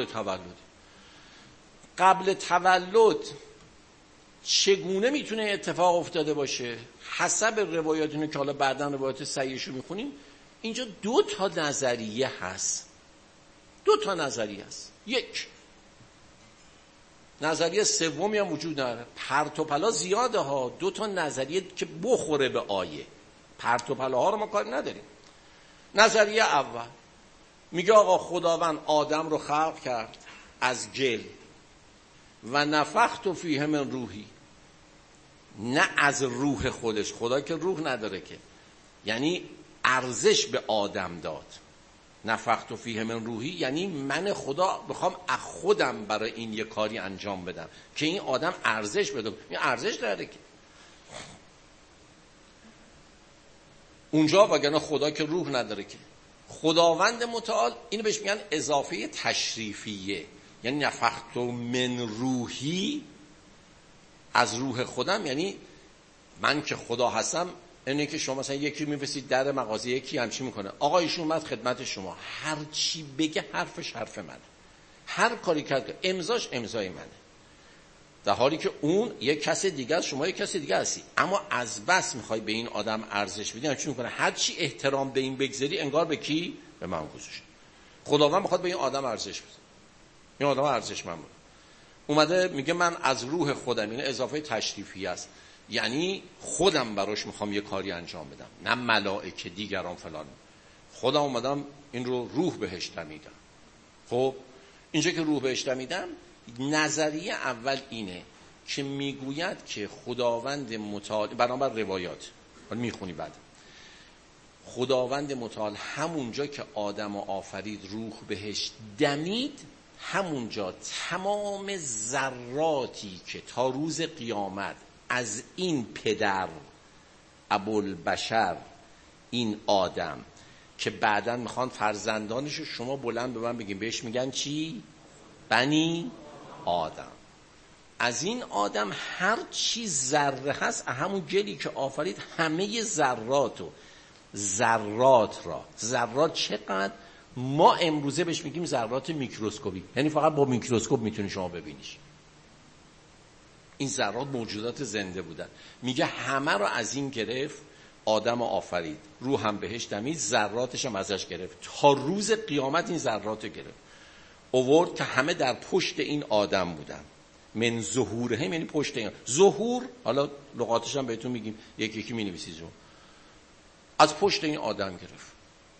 قبل تولد چگونه میتونه اتفاق افتاده باشه؟ حسب روایاتونو که حالا بعداً روایات صحیحشو میخونیم، اینجا 2 تا نظریه هست. 2 تا نظریه هست. یک نظریه سومی هم وجود نداره. پرت و پلا زیاده ها. 2 تا نظریه که بخوره به آیه. پرت و پلاها رو ما کاری نداریم. نظریه اول میگه آقا خداوند آدم رو خلق کرد از گل و نفخت فیه من روحی، نه از روح خودش، خدا که روح نداره که، یعنی ارزش به آدم داد. نفخت فیه من روحی یعنی من خدا بخوام از خودم برای این یه کاری انجام بدم که این آدم ارزش بده. این ارزش داره که اونجا، وگرنه خدا که روح نداره که. خداوند متعال اینو بهش میگن اضافه تشریفیه، یعنی نفخت من روحی، از روح خودم، یعنی من که خدا هستم. اینه که شما مثلا یکی میفرستید در مغازه، یکی همچی میکنه، آقا ایشون اومد خدمت شما، هر چی بگه حرفش حرف منه، هر کاری کرد امضاش امضای منه، در حالی که اون یک کس دیگه است، شما یک کس دیگه هستی. اما از بس میخوای به این آدم ارزش بدی، چی میکنه؟ هر چی احترام به این بگذاری انگار به کی؟ به من گذاشت. خداوند میخواد به این آدم ارزش بده، این آدم ارزشمند اومده میگه من از روح خودم، این اضافه تشریفی است، یعنی خودم براش میخوام یه کاری انجام بدم، نه ملائکه دیگران فلان. خودم اومدم این رو روح بهش دمیدم. خب اینجا که روح بهش دمیدم، نظریه اول اینه که میگوید که خداوند متعال، بنابر روایات میخونی بعد، خداوند متعال همونجا که آدم آفرید روح بهش دمید، همونجا تمام ذراتی که تا روز قیامت از این پدر ابوالبشر، این آدم که بعداً میخوان فرزندانشو شما بلند به من بگیم، بهش میگن چی؟ بنی آدم. از این آدم هر چی ذره هست، همون گلی که آفرید همه ذرات را ذرات چقدر ما امروزه بهش میگیم ذرات میکروسکوپی، یعنی فقط با میکروسکوپ میتونی شما ببینیش. این ذرات موجودات زنده بودن. میگه همه رو از این گرفت، آدم آفرید، روح هم بهش دمید، ذراتش هم ازش گرفت، تا روز قیامت این ذرات رو گرفت اوورد که همه در پشت این آدم بودن. من ظهوره، یعنی پشت این ظهور، حالا لغاتش هم بهتون میگیم، یکی یکی مینویسید رو، از پشت این آدم گرفت.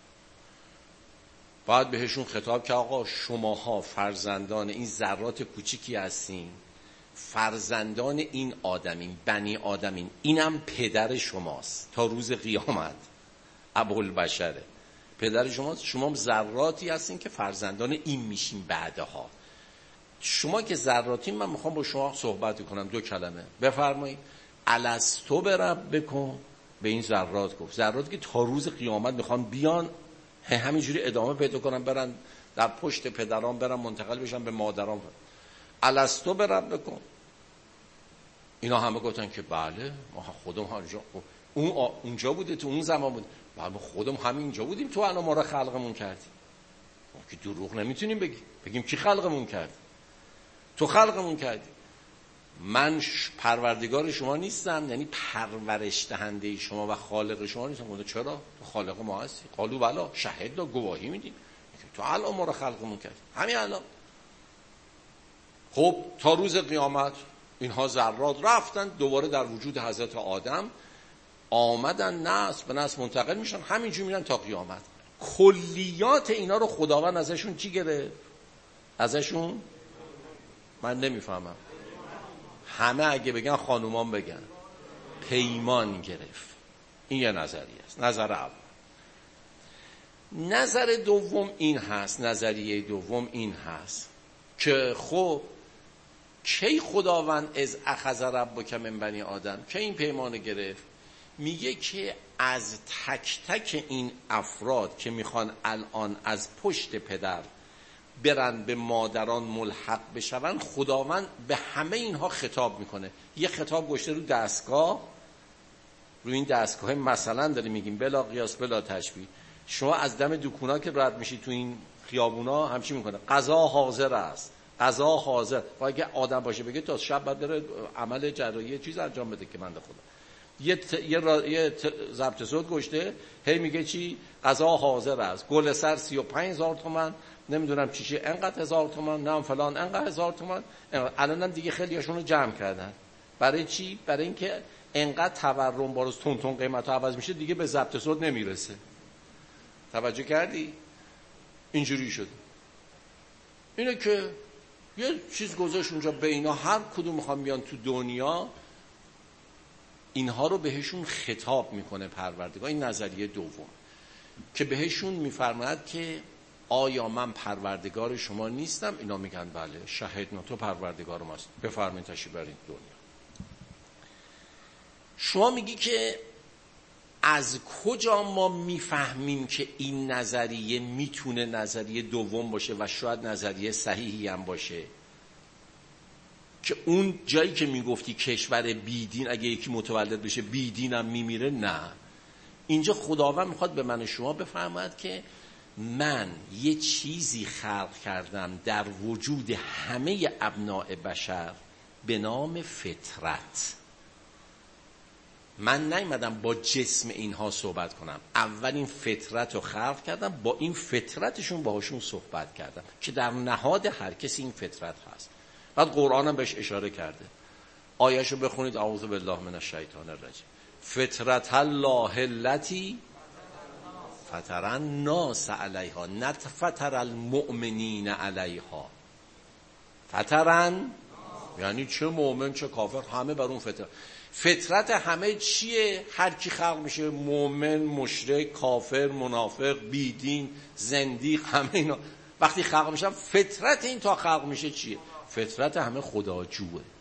بعد بهشون خطاب که آقا شماها فرزندان این ذرات کوچیکی هستین، فرزندان این آدمین، بنی آدمین، اینم پدر شماست تا روز قیامت، ابوالبشره، پدر شماست. شما هم ذراتی هستین که فرزندان این میشین بعدها. شما که ذراتین، من میخوام با شما صحبت کنم، 2 کلمه بفرمایید. الستو بربکم، به این ذرات گفت، ذراتی که تا روز قیامت میخوان بیان همینجوری ادامه پیدا کنن، برن در پشت پدران، برن منتقل بشن به مادران. الستو بربکم، اینا همه گفتن که بله، ما خودم اونجا بوده، تو اون زمان بود، بله ما خودم همینجا بودیم، تو الان ما رو خلقمون کردی. ما که دروغ نمیتونیم بگیم کی خلقمون کرد؟ تو خلقمون کردی. من پروردگار شما نیستم، یعنی پرورش دهنده شما و خالق شما نیستم. گفت چرا؟ تو خالق ما هستی. قالو بلا، شهید دا، گواهی میدیم تو الان ما رو خلقمون کردی، همین الان. خب تا روز قیامت اینها ذرات رفتن دوباره در وجود حضرت آدم آمدن، نسل به نسل منتقل میشن، همینجوری میرن تا قیامت. کلیات اینا رو خداوند ازشون چی گرفت؟ ازشون من نمیفهمم، همه اگه بگن خانومان بگن، پیمان گرفت. این یه نظریه است، نظر اول. نظر دوم این هست، نظریه دوم این هست که خب کی خداوند از اخذ ربک من بنی آدم، که این پیمان گرفت؟ میگه که از تک تک این افراد که میخوان الان از پشت پدر برن به مادران ملحق بشون، خداوند به همه اینها خطاب میکنه. یه خطاب گشته رو دستگاه، رو این دستگاه مثلا داریم میگیم بلا قیاس بلا تشبیه. شما از دم دکونا که رد میشید تو این خیابونا همچین میکنه، غذا حاضر است، غذا حاضر. و اگه آدم باشه بگه تا شب بعد بره عمل جراحی چیز انجام بده که بنده خدا. یه ضبط صوت گشته، هی میگه چی؟ غذا حاضر است، گل سر 35,000 تومان، نمیدونم چیشه انقدر 1000 تومان، نه فلان انقدر 1000 تومان. الانم دیگه خیلی هاشون رو جمع کردن. برای چی؟ برای اینکه انقدر تورم باروز تون تون قیمتا عوض میشه، دیگه به ضبط صوت نمیرسه. توجه کردی؟ اینجوری شد. اینه که یه چیز گذاشت اونجا به اینا، هر کدوم میخوام بیان تو دنیا اینها رو بهشون خطاب میکنه پروردگار. این نظریه دوم که بهشون میفرماید که آیا من پروردگار شما نیستم؟ اینا میگن بله، شهیدنا تو پروردگار ماست، بفرمایید تشریف برید دنیا. شما میگی که از کجا ما میفهمیم که این نظریه میتونه نظریه دوم باشه و شاید نظریه صحیحی هم باشه؟ که اون جایی که میگفتی کشور بیدین اگه یکی متولد بشه بیدین هم میمیره، نه. اینجا خداوند میخواد به من و شما بفرماید که من یه چیزی خلق کردم در وجود همه ابناء بشر به نام فطرت. من نیومدم با جسم اینها صحبت کنم، اول این فطرت رو خلق کردم، با این فطرتشون باهاشون صحبت کردم که در نهاد هر کسی این فطرت هست. بعد قرآن هم بهش اشاره کرده، آیه‌شو بخونید، اعوذ بالله من الشیطان الرجیم. فطرت الله التی فطر الناس علیها، نه فطر المؤمنین علیها. فطرن یعنی چه مؤمن چه کافر، همه بر اون فطرت. فطرت همه چیه؟ هر کی خلق میشه، مؤمن، مشرک، کافر، منافق، بیدین، زندیق، همه اینا وقتی خلق میشن، فطرت این تا خلق میشه چیه؟ فطرت همه خداجوه.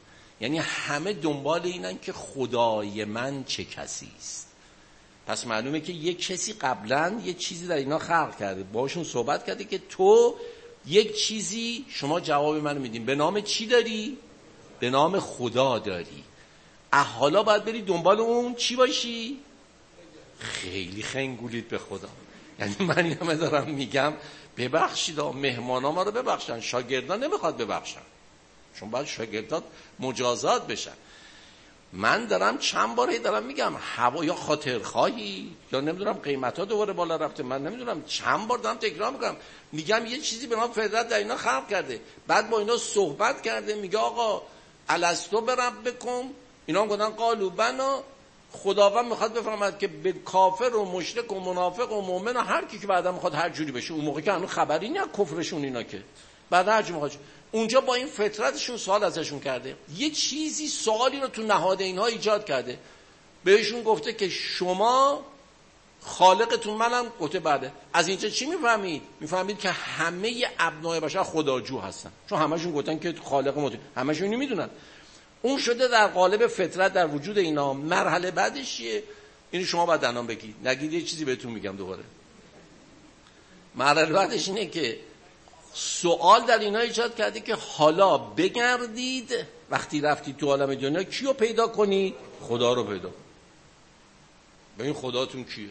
یعنی همه دنبال اینن که خدای من چه کسی است. پس معلومه که یک کسی قبلا یه چیزی در اینا خلق کرده، باشون صحبت کرده که تو یک چیزی، شما جواب منو میدین به نام چی داری؟ به نام خدا داری. حالا باید بری دنبال اون چی باشی؟ خیلی خنگولید به خدا. یعنی من این همه دارم میگم ببخشید مهمانا ما رو ببخشن، شاگردان نمیخواد ببخشن، چون باید شاگردان مجازات بشن. من دارم چند بار دارم میگم هوا یا خاطرخواهی یا نمیدونم قیمتا دوباره بالا رفته، من نمیدونم چند بار دارم تکرار میگم یه چیزی به نام فطرت در اینا خلق کرده. بعد با اینا صحبت کرده میگه آقا الستو بربکم، اینا هم گفتن قالوا بنا. خداوند میخواد بفهمد که به کافر و مشرک و منافق و مؤمن و هر کی که بعدا میخواد هر جوری بشه، اون موقع که هنوز خبری نه کفرشون اینا، که بعد هر جوری میخواد اونجا با این فطرتشون سوال ازشون کرده، یه چیزی سوالی رو تو نهاد اینها ایجاد کرده، بهشون گفته که شما خالقتون منم. گفته بعده از اینجا چی میفهمید؟ میفهمید که همه ابنای بشر خداجو هستن، چون همشون گفتن که خالق مطلق، همشون اینو میدونن. اون شده در قالب فطرت در وجود اینا. مرحله بعدش چیه؟ اینو شما باید الان بگید، نگید یه چیزی بهتون میگم دوباره. مرحله بعدش اینه که سوال در اینا ایجاد کرده که حالا بگردید وقتی رفتید تو عالم دنیا کیو پیدا کنید؟ خدا رو پیدا کنید. ببین خداتون کیه؟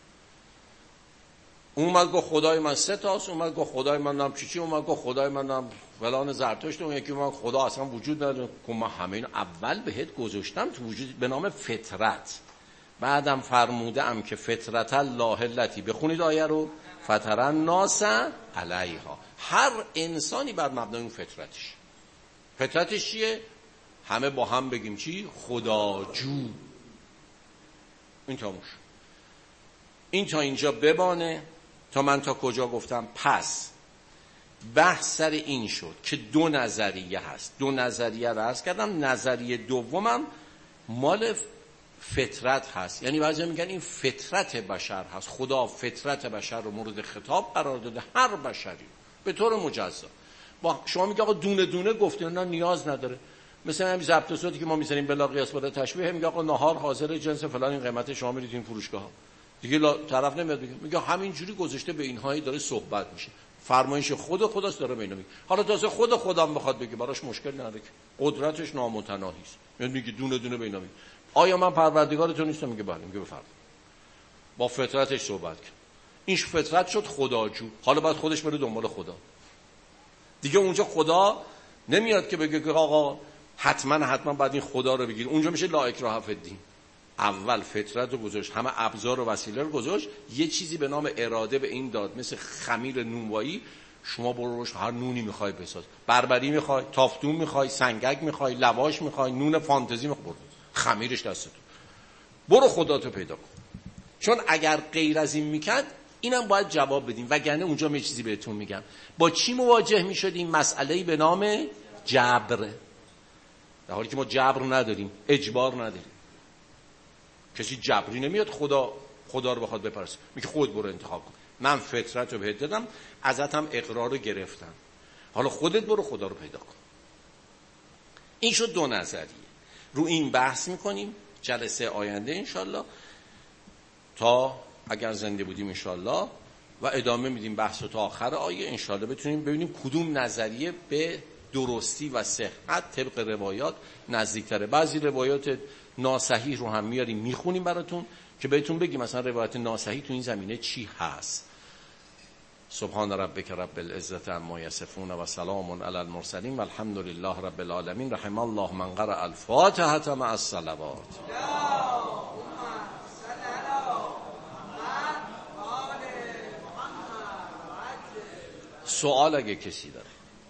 اون اومد گفت خدای من 3 تاست، اون اومد گفت خدای من نام چی، اون اومد گفت خدای من نام فلان زرتشت، اون یکی اومد خدا اصلا وجود نداره. که من همه اینو اول بهت گذاشتم تو وجود به نام فطرت، بعدم فرمودم که فطرت الله التی، بخونید آیه رو، فطر الناس علیها. هر انسانی بر مبنای اون فطرتش چیه؟ همه با هم بگیم چی؟ خداجو. این تاموش. این تا اینجا ببانه تا من تا کجا گفتم. پس بحث سر این شد که 2 نظریه هست. 2 نظریه رو عرض کردم. نظریه دومم مال فطرت هست، یعنی بعضی میگن این فطرت بشر هست. خدا فطرت بشر رو مورد خطاب قرار داده، هر بشری به طور مجزا. با شما میگه آقا دونه دونه گفته، نه نیاز نداره. مثلا همین ضبط صوتی که ما میذاریم بلا قیاس بلا تشبیه، میگه آقا نهار حاضر جنس فلان این قیمت، شما میرید این فروشگاه ها دیگه طرف نمیاد میگه همین جوری گذاشته به اینهایی داره صحبت میشه. فرمایش خداست داره به اینا میگه. حالا تازه خدا بخواد بگه براش مشکل نداره، قدرتش نامتناهی است. یعنی میگه دونه دونه به اینا میگه آیا من پروردگارتون نیستم؟ میگه بله. میگه بفرمایید. با فطرتش صحبت کرد. این فطرت شد خداجو. حالا بعد خودش بره دنبال خدا دیگه. اونجا خدا نمیاد که بگه که آقا حتما بعد این خدا رو بگید. اونجا میشه لا اکراه فی الدین. اول فطرت رو گذاشت، همه ابزار و وسیله رو گذاشت، یه چیزی به نام اراده به این داد، مثل خمیر نونوایی. شما برو روش هر نونی میخوای بساز، بربری میخوای، تافتون میخوای، سنگک میخوای، لواش میخوای، نون فانتزی میخوای، خمیرش دستت، برو خداتو پیدا کن. چون اگر غیر از این میکرد اینم باید جواب بدیم، وگرنه اونجا یه چیزی بهتون میگم. با چی مواجه میشدیم؟ مسئله‌ای به نام جبر، در حالی که ما جبر نداریم، اجبار نداریم. کسی جبری نمیاد خدا رو بخواد بپرسه، میگه خود برو انتخاب کن. من فطرت رو بهت دادم، ازت هم اقرار رو گرفتم، حالا خودت برو خدا رو پیدا کن. این شد 2 نظریه. رو این بحث میکنیم جلسه آینده انشالله، تا اگر زنده بودیم انشالله، و ادامه میدیم بحث رو تا آخر آیه انشالله بتونیم ببینیم کدوم نظریه به درستی و صحت طبق روایات نزدیکتره. بعضی روایات ناصحیح رو هم میاریم میخونیم براتون که بهتون بگیم مثلا روایت ناصحیح تو این زمینه چی هست. سبحان ربک رب العزة عما یصفون و سلام علی المرسلین و الحمد لله رب العالمین. رحم الله من قرأ الفاتحة مع الصلوات. سوال اگه کسی داره.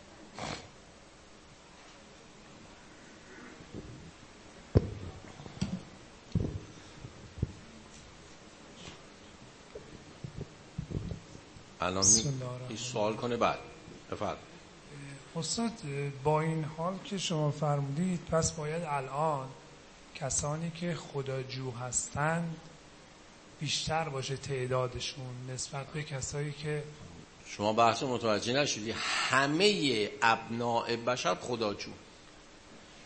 الان این سوال کنه بعد بفرد.
استاد با این حال که شما فرمودید پس باید الان کسانی که خداجو هستند بیشتر باشه تعدادشون نسبت به کسایی که
شما بحث متوجه نشدی. همه ابناء بشر خداجو،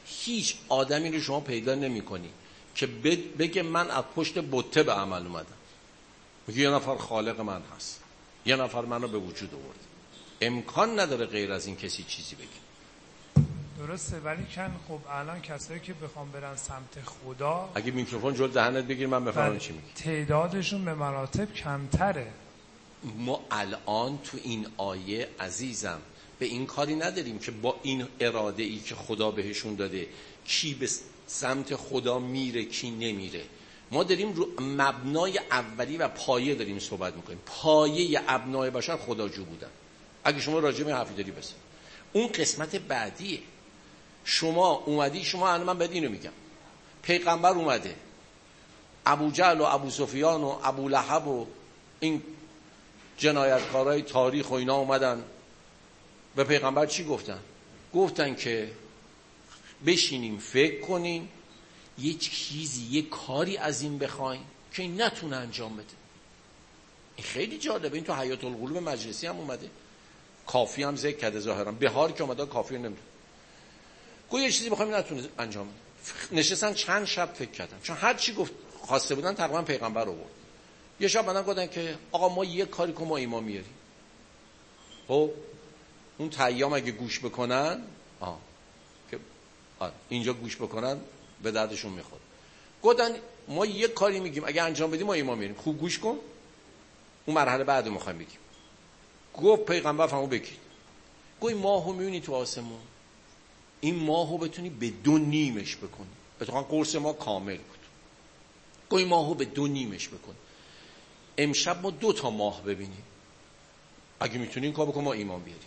هیچ آدمی رو شما پیدا نمی کنی که بگه من از پشت بته به عمل اومدم. میگه یه نفر خالق من هست، یه نفر منو به وجود آورد. امکان نداره غیر از این کسی چیزی بگه.
درسته، ولی خب الان کسایی که بخوام برن سمت خدا،
اگه میکروفون جلو دهنت بگیر من بفهمم چی میگی.
تعدادشون به مراتب کمتره.
ما الان تو این آیه عزیزم به این کاری نداریم که با این اراده ای که خدا بهشون داده کی به سمت خدا میره کی نمیره. ما داریم رو مبنای اولی و پایه داریم صحبت میکنیم. پایه ابنای بشر خداجو بودن. اگه شما راجع به حرفی داری بس اون قسمت بعدیه. شما اومدی، شما الان من بهت اینو میگم، پیغمبر اومده، ابو جهل و ابو سفیان و ابو لهب و این جنایتکارای تاریخ و اینا اومدن به پیغمبر چی گفتن؟ گفتن که بشینیم فکر کنیم یه چیزی یه کاری از این بخوایم که این نتونه انجام بده. این خیلی جالبه. این تو حیات القلوب مجلسی هم اومده، کافی هم ذکر کرده. ظاهرا بهار که اومده کافی نمیدونه، گویا یه چیزی بخوایم نتونه انجام بده. نشستن چند شب فکر کردن، چون هر چی گفت خواسته بودن تقریبا پیغمبر رو برد. یه شب بعدن گفتن که آقا ما یه کاری کنیم، ما ایمان میاریم. خب اون تیام اگه گوش بکنن که اینجا گوش بکنن به دردشون میخوره. گفتن ما یه کاری میگیم اگه انجام بدیم ما ایمان میاریم. خوب گوش کن، اون مرحله بعد رو میخوایم بگیم. گفت پیغمبر فهمو بگید. گفت ماهو میبینی تو آسمون، این ماهو بتونی به 2 نیمش بکنی. اتفاقا قرص ما کامل بود. گفت این ماهو به 2 نیمش بکن. امشب ما 2 تا ماه ببینیم، اگه میتونی این کار بکن ما ایمان بیاریم.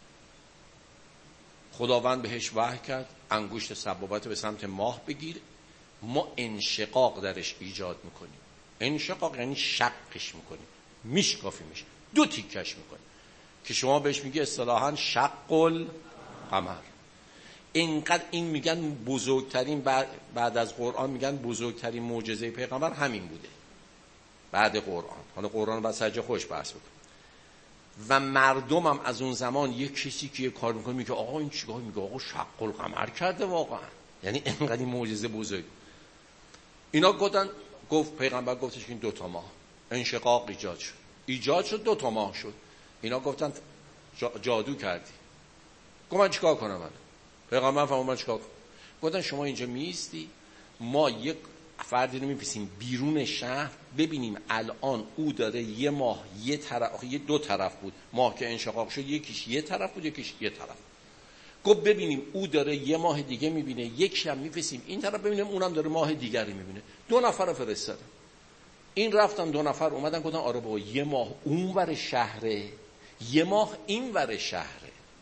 خداوند بهش وحی کرد انگشت سبابت به سمت ماه بگیر، ما انشقاق درش ایجاد میکنیم. انشقاق یعنی شقش میکنیم، میشکافیمش، 2 تیکش میکنیم که شما بهش میگی اصطلاحاً شق القمر. اینقدر این میگن بزرگترین بعد از قرآن میگن بزرگترین معجزه پیغمبر همین بوده بعد قرآن. حالا قرآن بعد سجا خوش بحث بکن. و مردم هم از اون زمان یک کسی که یه کار میکنه میگه آقا این چیکار میگه؟ آقا شق القمر کرده واقعا. یعنی اینقدر این معجزه بزرگ. اینا گفت پیغمبر گفتش که این 2 تا ماه انشقاق ایجاد شد 2 تا ماه شد. اینا گفتن جادو کردی. گفت من چیکار کنم؟ من پیغمبر فرمود من چیکار کنم؟ گفتن شما اینجا میستی، ما یک فردی رو میپیسیم بیرون شهر ببینیم الان او داره یه ماه یه طرف، یه 2 طرف بود ماه که انشقاق شد، یکیش یه طرف بود یکیش یه طرف. گفت ببینیم او داره یه ماه دیگه میبینه، یکی هم میپیسیم این طرف ببینیم اونم داره ماه دیگری میبینه. 2 نفر فرستادن. این رفتن 2 نفر اومدن گفتن آره بابا یه ماه اون ور شهره یه ماه این ور شهره.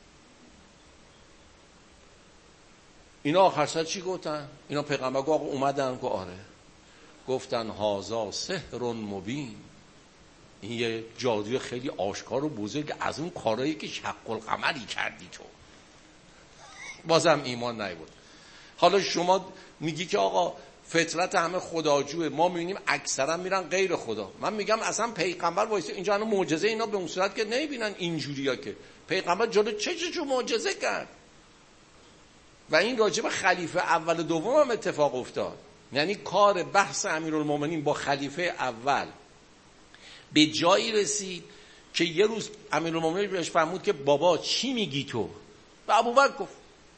اینا آخر سر چی گفتن؟ اینا پیغمبر گفت اومدن گفت آره. گفتن هازا سحر مبین، این یه جادوی خیلی آشکار و بزرگ از اون کارهایی که شق القمری کردی تو. بازم ایمان نیاورد. حالا شما میگی که آقا فطرت همه خداجوه، ما میبینیم اکثرا میرن غیر خدا. من میگم اصلا پیغمبر وایسه اینجا الان معجزه اینا به اون صورت که نمیبینن اینجوریا، که پیغمبر جلو چه معجزه کرد. و این راجب خلیفه اول و دوم هم اتفاق افتاد. یعنی کار بحث امیرالمومنین با خلیفه اول به جایی رسید که یه روز امیرالمومنین بهش فرمود که بابا چی میگی تو؟ و ابوبکر گفت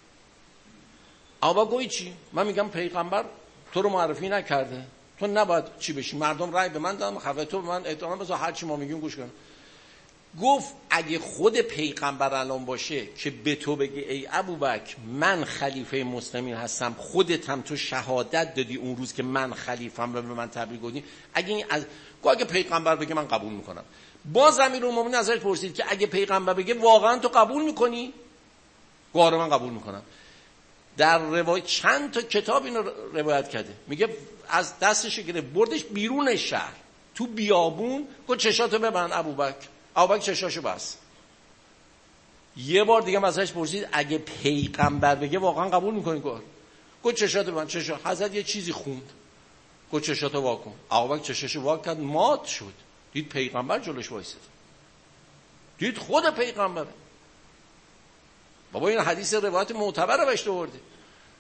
گویی چی؟ من میگم پیغمبر تو رو معرفی نکرده، تو نباید چی بشی، مردم رأی به من دادن، خلیفه تو به من احترام بذار، هر چی ما میگیم گوش کن. گفت اگه خود پیغمبر الان باشه که به تو بگه ای ابوبکر من خلیفه مسلمین هستم، خودت هم تو شهادت دادی اون روز که من خلیفم و به من تبریک گفتی، اگه پیغمبر بگه من قبول میکنم. باز امیرالمومنین ازش پرسید که اگه پیغمبر بگه واقعا تو قبول میکنی؟ گفت آره من قبول میکنم. در روایت چند تا کتاب اینو روایت کرده، میگه از دستش گرفت بردش بیرون شهر تو بیابون، گفت چشاتو ببند ابوبکر چشاشو بست. یه بار دیگه ازش پرسید اگه پیغمبر بگه واقعا قبول میکنی؟ گفت چشاتو ببند. چشا حضرت یه چیزی خوند، گفت چشاتو وا کن. ابوبکر چشاشو وا کرد، مات شد. دید پیغمبر جلوش وایساد، دید خود پیغمبره. بابا این حدیث روایت معتبر بهش آورده.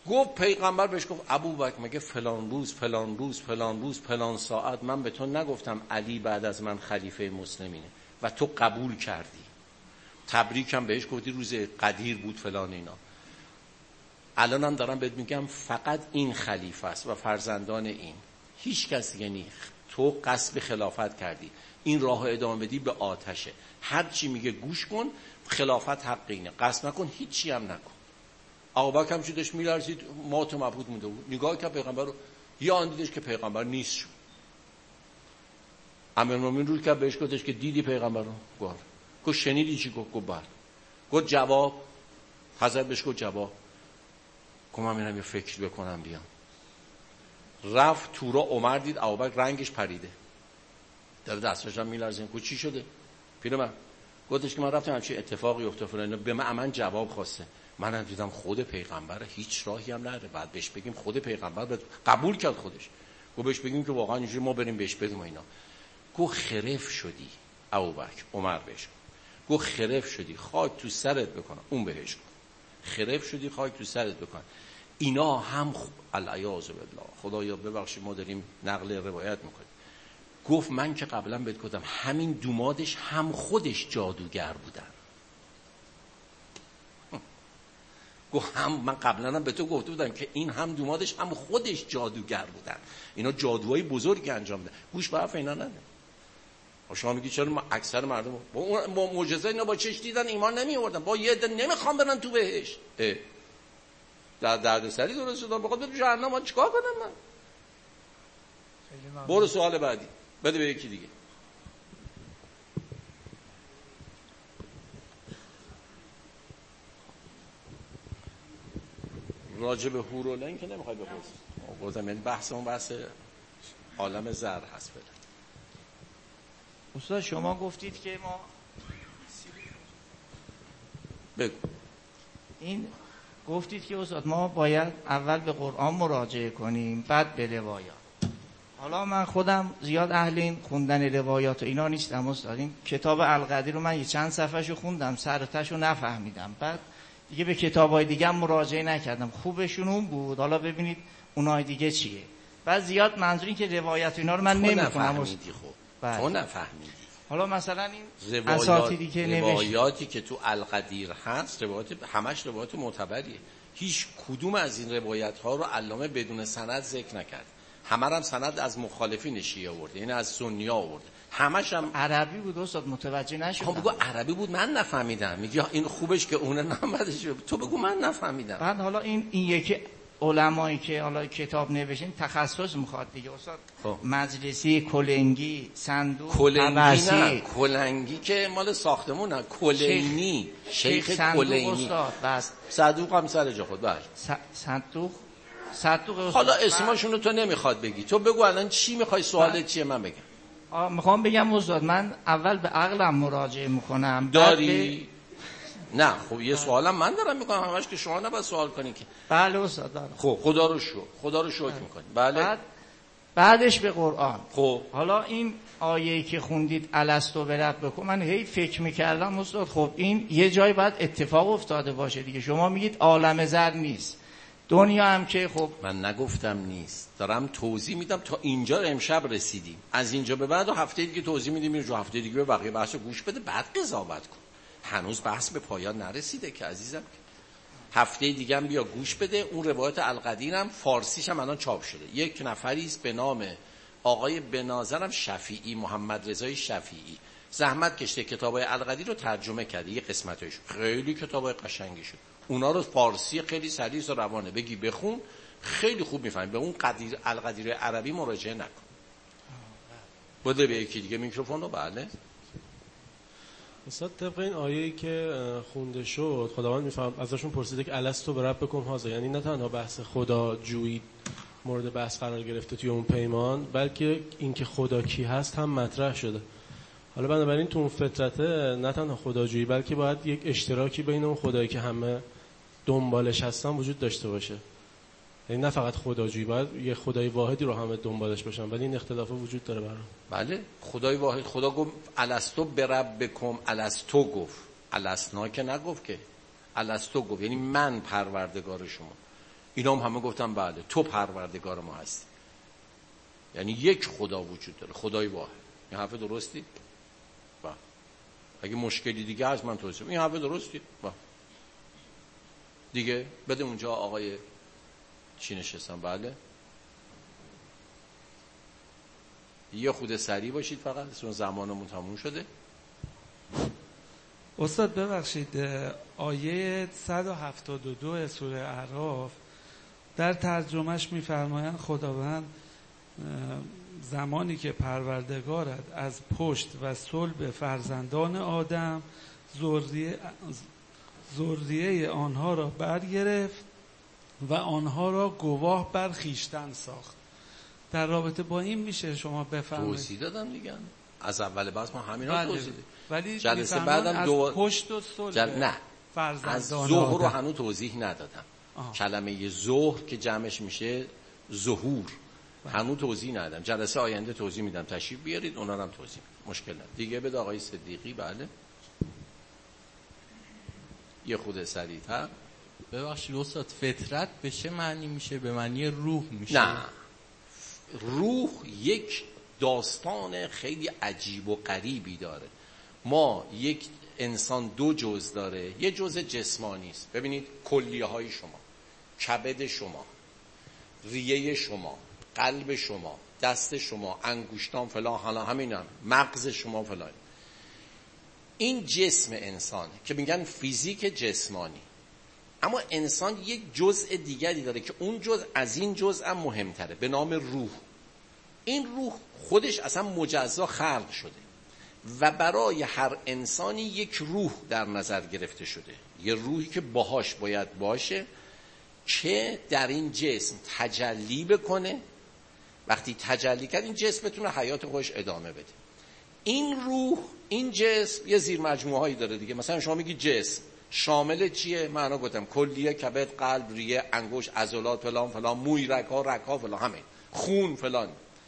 گفت پیغمبر بهش گفت ابوبکر مگه فلان روز فلان روز فلان روز فلان ساعت من به تو نگفتم علی بعد از من خلیفه مسلمینه و تو قبول کردی؟ تبریک هم بهش گفتی روز قدیر بود فلان اینا. الان هم دارم بهت میگم فقط این خلیفه است و فرزندان این، هیچ کس دیگه نیست. تو قصد خلافت کردی، این راه ادامه بدی به آتشه. هر چی میگه گوش کن، خلافت حق اینه، قصد نکن، هیچی هم نکن. ابوبکر هم شدش میلرزید، مات و مبهوت مونده بود. نگاه کرد پیغمبر رو، یا آن دیدش که پیغمبر نیست شد. امیرالمومنین رو کرد بهش گفتش که دیدی پیغمبر رو؟ گفت شنیدی چی گفت؟ گفت بله. گفت جواب؟ حضرت بهش گفت جواب. گفت من میرم یه فکر بکنم بیام. رفت تو را، عمر دید ابوبکر رنگش پریده داره دستش هم میلرزه. گفت چی شده پیرمرد؟ گفتش که من رفتم همچین اتفاقی افتاد فلان، به من جواب خواسته، منم دیدم خود پیغمبره، هیچ راهی هم نداره بعد بهش بگیم خود پیغمبر قبول کرد خودش. گفت بهش بگیم که واقعا اینجوری ما بریم بهش بگیم اینا. گفت خرف شدی ابوبکر. عمر بهش گفت خرف شدی، خاک تو سرت بکنم. اون بهش گفت خرف شدی، خاک تو سرت بکن. اینا هم العیاذ بالله، خدایا ببخشید ما داریم نقل روایت میکنیم. گفت من که قبلا بهت گفتم همین دومادش هم خودش جادوگر بودن. گفت هم من قبلا هم به تو گفته بودم که این هم دومادش هم خودش جادوگر بودن، اینا جادوهای بزرگی انجام میدن. گوش به حرف اینا نده. شما میگی چرا اکثر مردم با معجزه اینا با چش دیدن ایمان نمی آوردن، با یه عده نمیخوام برن تو بهشت. در دردسری درست شدن، بخواد برو جهنم، من چیکار کنم من؟ برو سوال بعدی بده به یکی دیگه. راجع به هورولین که نمیخوای بپرسی. گفتم یعنی بحثمون بحث عالم زر هست. بله
استاد شما گفتید که ما
بگو.
این گفتید که استاد ما باید اول به قرآن مراجعه کنیم بعد به روایات. حالا من خودم زیاد اهل این خوندن روایات و اینا نیستم استاد. این کتاب القدیر رو من یه چند صفحه‌شو خوندم، سر و تهشو نفهمیدم، بعد دیگه به کتابای دیگه هم مراجعه نکردم. خوبشون اون بود، حالا ببینید اونای دیگه چیه. بعد زیاد منظور این که روایت اینا رو من نمی‌خونم.
تو نفهمیدی.
حالا مثلا این اساتیدی که
روایاتی که تو القدیر هست، روایات همش روایات معتبریه. هیچ کدوم از این روایت ها رو علامه بدون سند ذکر نکرد. همه هم سند از مخالفین شیعه آورده، یعنی از سنی ها آورده. همش هم
عربی بود استاد، متوجه نشدم.
بگو عربی بود من نفهمیدم. میگی این خوبش که اون نامدش، تو بگو من نفهمیدم.
بعد حالا این یکی علمایی که حالا کتاب نوشتن تخصص میخواد دیگه استاد. مجلسی، کلنگی، صندوق،
نه کلنگی که مال ساختمونه، کلینی شیخ کلینی
بس
صندوق هم سر جا خود باش.
صندوق
حالا اسمشون رو تو نمیخواد بگی، تو بگو الان چی میخوای، سوالت چیه من بگم.
میخوام بگم استاد من اول به عقلم مراجعه میکنم.
داری؟ نه خب یه سوالم من دارم میکنم، همش که شما نباید سوال کنی که.
بله استاد دارم.
خب خدا رو شکر میکنی. بله.
بعدش به قرآن.
خب
حالا این آیه‌ای که خوندید الستو بربکم، من هی فکر میکردم استاد خب این یه جای باید اتفاق افتاده باشه دیگه. شما میگید عالم زر نیست، دنیا هم که خب
من نگفتم نیست، دارم توضیح میدم. تا اینجا امشب رسیدیم، از اینجا به بعد و هفته دیگه توضیح میدیم، رو هفته دیگه به بقیه بحثو گوش بده بعد قضاوت کن. هنوز بحث به پایان نرسیده که عزیزم. هفته دیگه هم بیا گوش بده. اون روایت القدیر هم فارسیش هم الان چاپ شده. یک نفری است به نام آقای به نظرم شفیعی، محمد رضای شفیعی، زحمت کشته کتابای القدیر رو ترجمه کرده. یه قسمتش خیلی کتابای قشنگی شد. اونا رو فارسی خیلی سلیس و روانه بگی بخون خیلی خوب میفهمی. به اون قدیر القدیر عربی مراجعه نکن. بده به یکی دیگه میکروفون رو. بله
استاد طبق این آیه‌ای که خونده شد خداوند میفهم ازشون پرسیده که الستو بربکم هذا، یعنی نه تنها بحث خدا جویی مورد بحث قرار گرفته توی اون پیمان، بلکه اینکه خدا کی هست هم مطرح شده. حالا بنابراین تو اون فطرته نه تنها خداجویی بلکه باید یک اشتراکی بین اون خدایی که همه دنبالش هستن وجود داشته باشه. یعنی نه فقط خداجویی، باید یه خدای واحدی رو همه دنبالش باشن، ولی این اختلاف وجود داره برام.
بله خدای واحد. خدا گفت الستو بربکم، الستو گفت، الستنا که نگفت که، الستو گفت یعنی من پروردگار شما. اینا هم همه گفتن بله تو پروردگار ما هستی. یعنی یک خدا وجود داره، خدای واحد. این حرف درستی؟ بله. اگه مشکلی دیگه هست من توضیح. این حرف درستی؟ بله. دیگه بده اونجا آقای چی نشستن. بله یه خود سریع باشید فقط، چون زمانمون تموم شده.
استاد ببخشید، آیه 172 سوره اعراف در ترجمهش میفرمایند خداوند زمانی که پروردگارت از پشت و صلب فرزندان آدم ذریه آنها را برگرفت و آنها را گواه بر خویشتن ساخت. در رابطه با این میشه شما بفرمایید؟
توضیح دادم دیگه از اول بس ما همینا توضیح دادیم.
ولی
جلسه بعدم
از پشت و صلب
نه
فرزندان
از ظهر رو هنوز توضیح ندادم. کلمه ظهر که جمعش میشه ظهور هنوز توضیح ندادم. جلسه آینده توضیح میدم، تشریف بیارید اونا رو هم توضیح میدم. مشکل نداره. دیگه بده آقای صدیقی. بله یه خود سریع‌تر.
ببخشید استاد، فطرت به چه معنی میشه؟ به معنی روح میشه؟
نه، روح یک داستان خیلی عجیب و غریبی داره. ما یک انسان دو جزء داره، یه جزء جسمانی است. ببینید کلیه های شما، کبد شما، ریه شما، قلب شما، دست شما، انگشتان فلان، حالا همینم مغز شما فلان. این جسم انسانه که میگن فیزیک جسمانی. اما انسان یک جزء دیگری داره که اون جزء از این جزء هم مهمتره، به نام روح. این روح خودش اصلا مجزا خلق شده و برای هر انسانی یک روح در نظر گرفته شده، یه روحی که باهاش باید باشه که در این جسم تجلی بکنه. وقتی تجلی کرد این جسم بتونه حیات خودش ادامه بده. این روح، این جسم یه زیر مجموعه هایی داره دیگه. مثلا شما میگی جسم شامل چیه؟ معنا گفتم کلیه، کبد، قلب، ریه، انگشت، عضلات فلان فلان، موی، رگ‌ها فلان، همین خون فلان.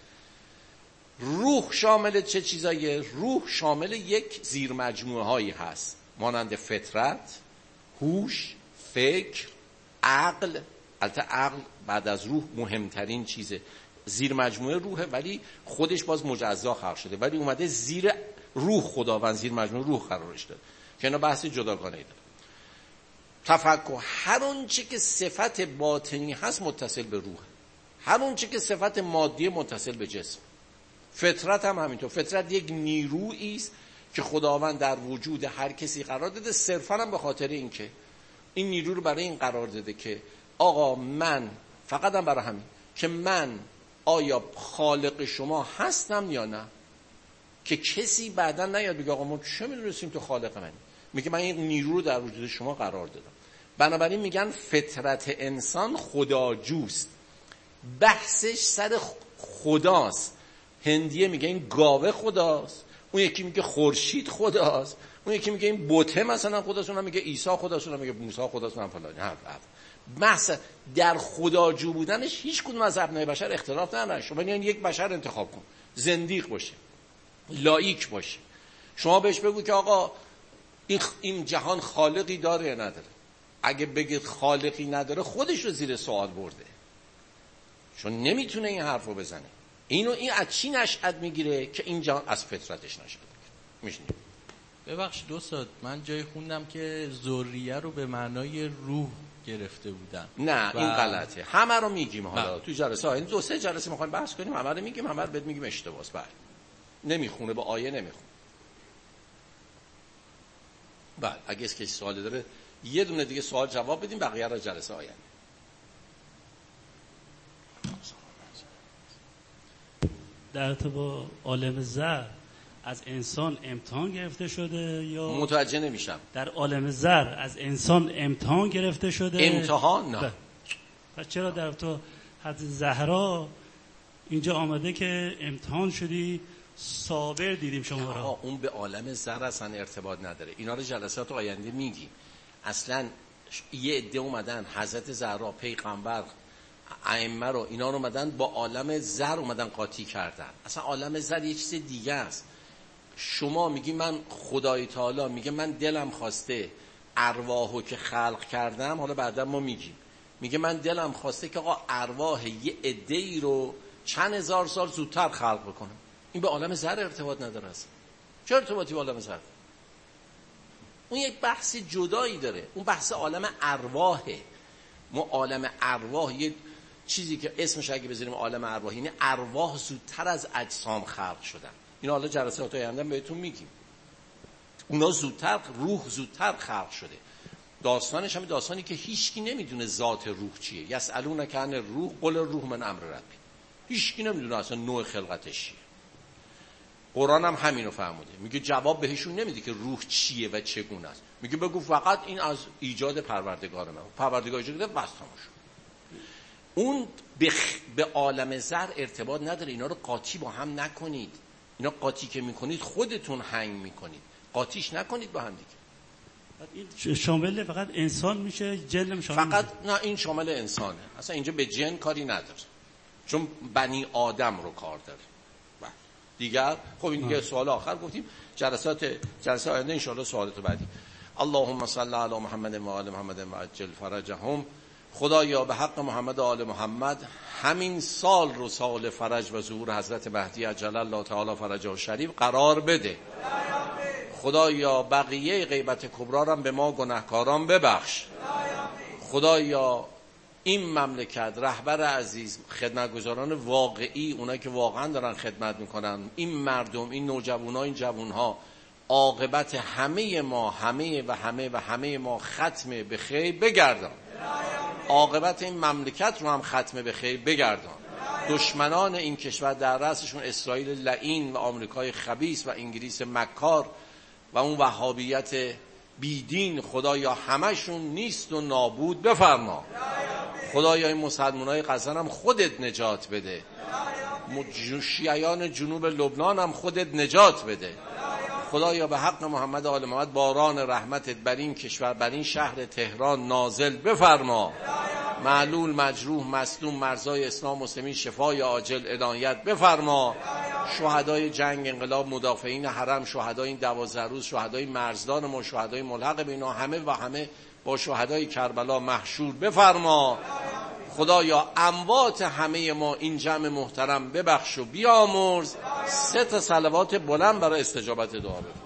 روح شامل چه چیزاییه؟ روح شامل یک زیر مجموعه هایی هست مانند فطرت، هوش، فکر، عقل. البته عقل بعد از روح مهمترین چیزه، زیر مجموعه روحه ولی خودش باز مجزا خلق شده، ولی اومده زیر روح خداوند زیر مجموعه روح قرارش داد که اینا بحث جداگانه‌ای داره. تفکر، هر اونچه که صفت باطنی هست متصل به روح، هر اونچه که صفت مادی متصل به جسم. فطرت هم همینطور. فطرت یک نیرویی است که خداوند در وجود هر کسی قرار داده، صرفا هم به خاطر اینکه این نیرو رو برای این قرار داده که آقا من فقط هم برای همین که من آیا خالق شما هستم یا نه، که کسی بعدا نیاد بگه آقا ما چه میدونستیم تو خالق منی. میگه من این نیرو رو در وجود شما قرار دادم. بنابراین میگن فطرت انسان خداجوست، بحثش سر خداست. هندیه میگه این گاوه خداست، اون یکی میگه خورشید خداست، اون یکی میگه این بته مثلا خداست، اون میگه عیسی خداست، اون میگه موسی خداست، من فلان. بحث در خداجو بودنش هیچ کدوم از ابنای بشر اختلاف نداره. شما یعنی یک بشر انتخاب کن، زندیق باشه، لایک باشه، شما بهش بگو که آقا این جهان خالقی داره یا نداره. اگه بگید خالقی نداره خودش رو زیر سوال برده، چون نمیتونه این حرف رو بزنه. این از چی نشأت میگیره؟ که این جهان از فطرتش نشأت میگیره.
ببخشید استاد، من جای خوندم که ذریه رو به معنای روح گرفته بودن.
نه این غلطه. همه رو میگیم حالا تو جلسه این 2-3 جلسه میخوایم بحث کنیم، همه رو میگیم، همه رو بهت میگیم اشتباهه. بله نمیخونه، با آیه نمیخونه. بله اگه کسی سوالی داره یه دونه دیگه سوال جواب بدیم، بقیه رو جلسه آینده.
در ارتباط عالم زر از انسان امتحان گرفته شده یا
متوجه نمیشم.
در عالم زر از انسان امتحان گرفته شده؟
امتحان نه.
پس چرا در تو حضرت زهرا اینجا آمده که امتحان شدی صابر دیدیم شما را؟
اون به عالم زر اصلا ارتباط نداره. اینا رو جلسات آینده میگیم. اصلا یه عده اومدن حضرت زهرا پیغمبر ائمه رو اینا رو اومدن با عالم زر اومدن قاطی کردن. اصلا عالم زر یه چیز دیگه است. شما میگی من خدای تعالی میگه من دلم خواسته ارواحو که خلق کردم، حالا بعدا ما میگیم میگه من دلم خواسته که آقا ارواح یه عده‌ای رو چند هزار سال زودتر خلق بکنم. این به عالم زر ارتباط نداره اصلا. چه ارتباطی با عالم زر؟ اون یک بحث جدایی داره، اون بحث عالم ارواحه. ما عالم ارواح یه چیزی که اسمش اگه بذاریم عالم ارواح، یعنی ارواح زودتر از اجسام خلق شدن. این حالا جلسات آینده بهتون میگیم. اونا زودتر، روح زودتر خلق شده. داستانش هم داستانی که هیچکی نمیدونه ذات روح چیه. یسالونک عن الروح قل الروح من امر ربی. هیچکی نمیدونه اصلا نوع خلقتش چیه. قرآن هم همینو فرموده، میگه جواب بهشون نمیده که روح چیه و چگونه است، میگه بگو فقط این از ایجاد پروردگار من، پروردگار ایجاد کرده، بس تموم شد. اون به عالم زر ارتباط نداره. اینا رو قاطی با هم نکنید. اینا قاطی که میکنید خودتون هنگ میکنید، قاطیش نکنید با هم دیگه.
این شامل فقط انسان میشه، جن هم شامل
فقط نه، این شامل انسانه، اصلا اینجا به جن کاری نداره، چون بنی آدم رو کار داره. دیگر خب این دیگه سوال آخر گفتیم. جلسه آینده ان شاء الله سوالات بعدی. اللهم صل علی محمد و آل محمد و عجل فرجهم. خدایا به حق محمد و آل محمد همین سال رو سال فرج و ظهور حضرت مهدی عجل الله تعالی فرجه شریف قرار بده. خدایا بقیه غیبت کبرا رو به ما گناهکاران ببخش. خدایا این مملکت، رهبر عزیز، خدمتگزاران واقعی، اونایی که واقعا دارن خدمت میکنن، این مردم، این نوجوان‌ها، این جوان‌ها، عاقبت همه ما ختم به خیر بگردان. عاقبت این مملکت رو هم ختم به خیر بگردان. دشمنان این کشور در رأسشون اسرائیل لعین و آمریکای خبیث و انگلیس مکار و اون وهابیت بیدین، خدایا همشون نیست و نابود بفرما. خدایا این مسلمانای غزه هم خودت نجات بده. شیعیان جنوب لبنان هم خودت نجات بده. خدایا به حق محمد و آل محمد باران رحمتت بر این کشور، بر این شهر تهران نازل بفرما. معلول، مجروح، مصدوم، مرزای اسلام مسلمین شفای عاجل عنایت بفرما. شهدای جنگ، انقلاب، مدافعین حرم، شهدای این 12 روز، شهدای مرزدان ما، شهدای ملحق به اینا، همه با شهدای کربلا محشور بفرما. خدایا اموات همه ما این جمع محترم ببخش و بیامرز. 3 صلوات بلند برای استجابت دعا بفرما.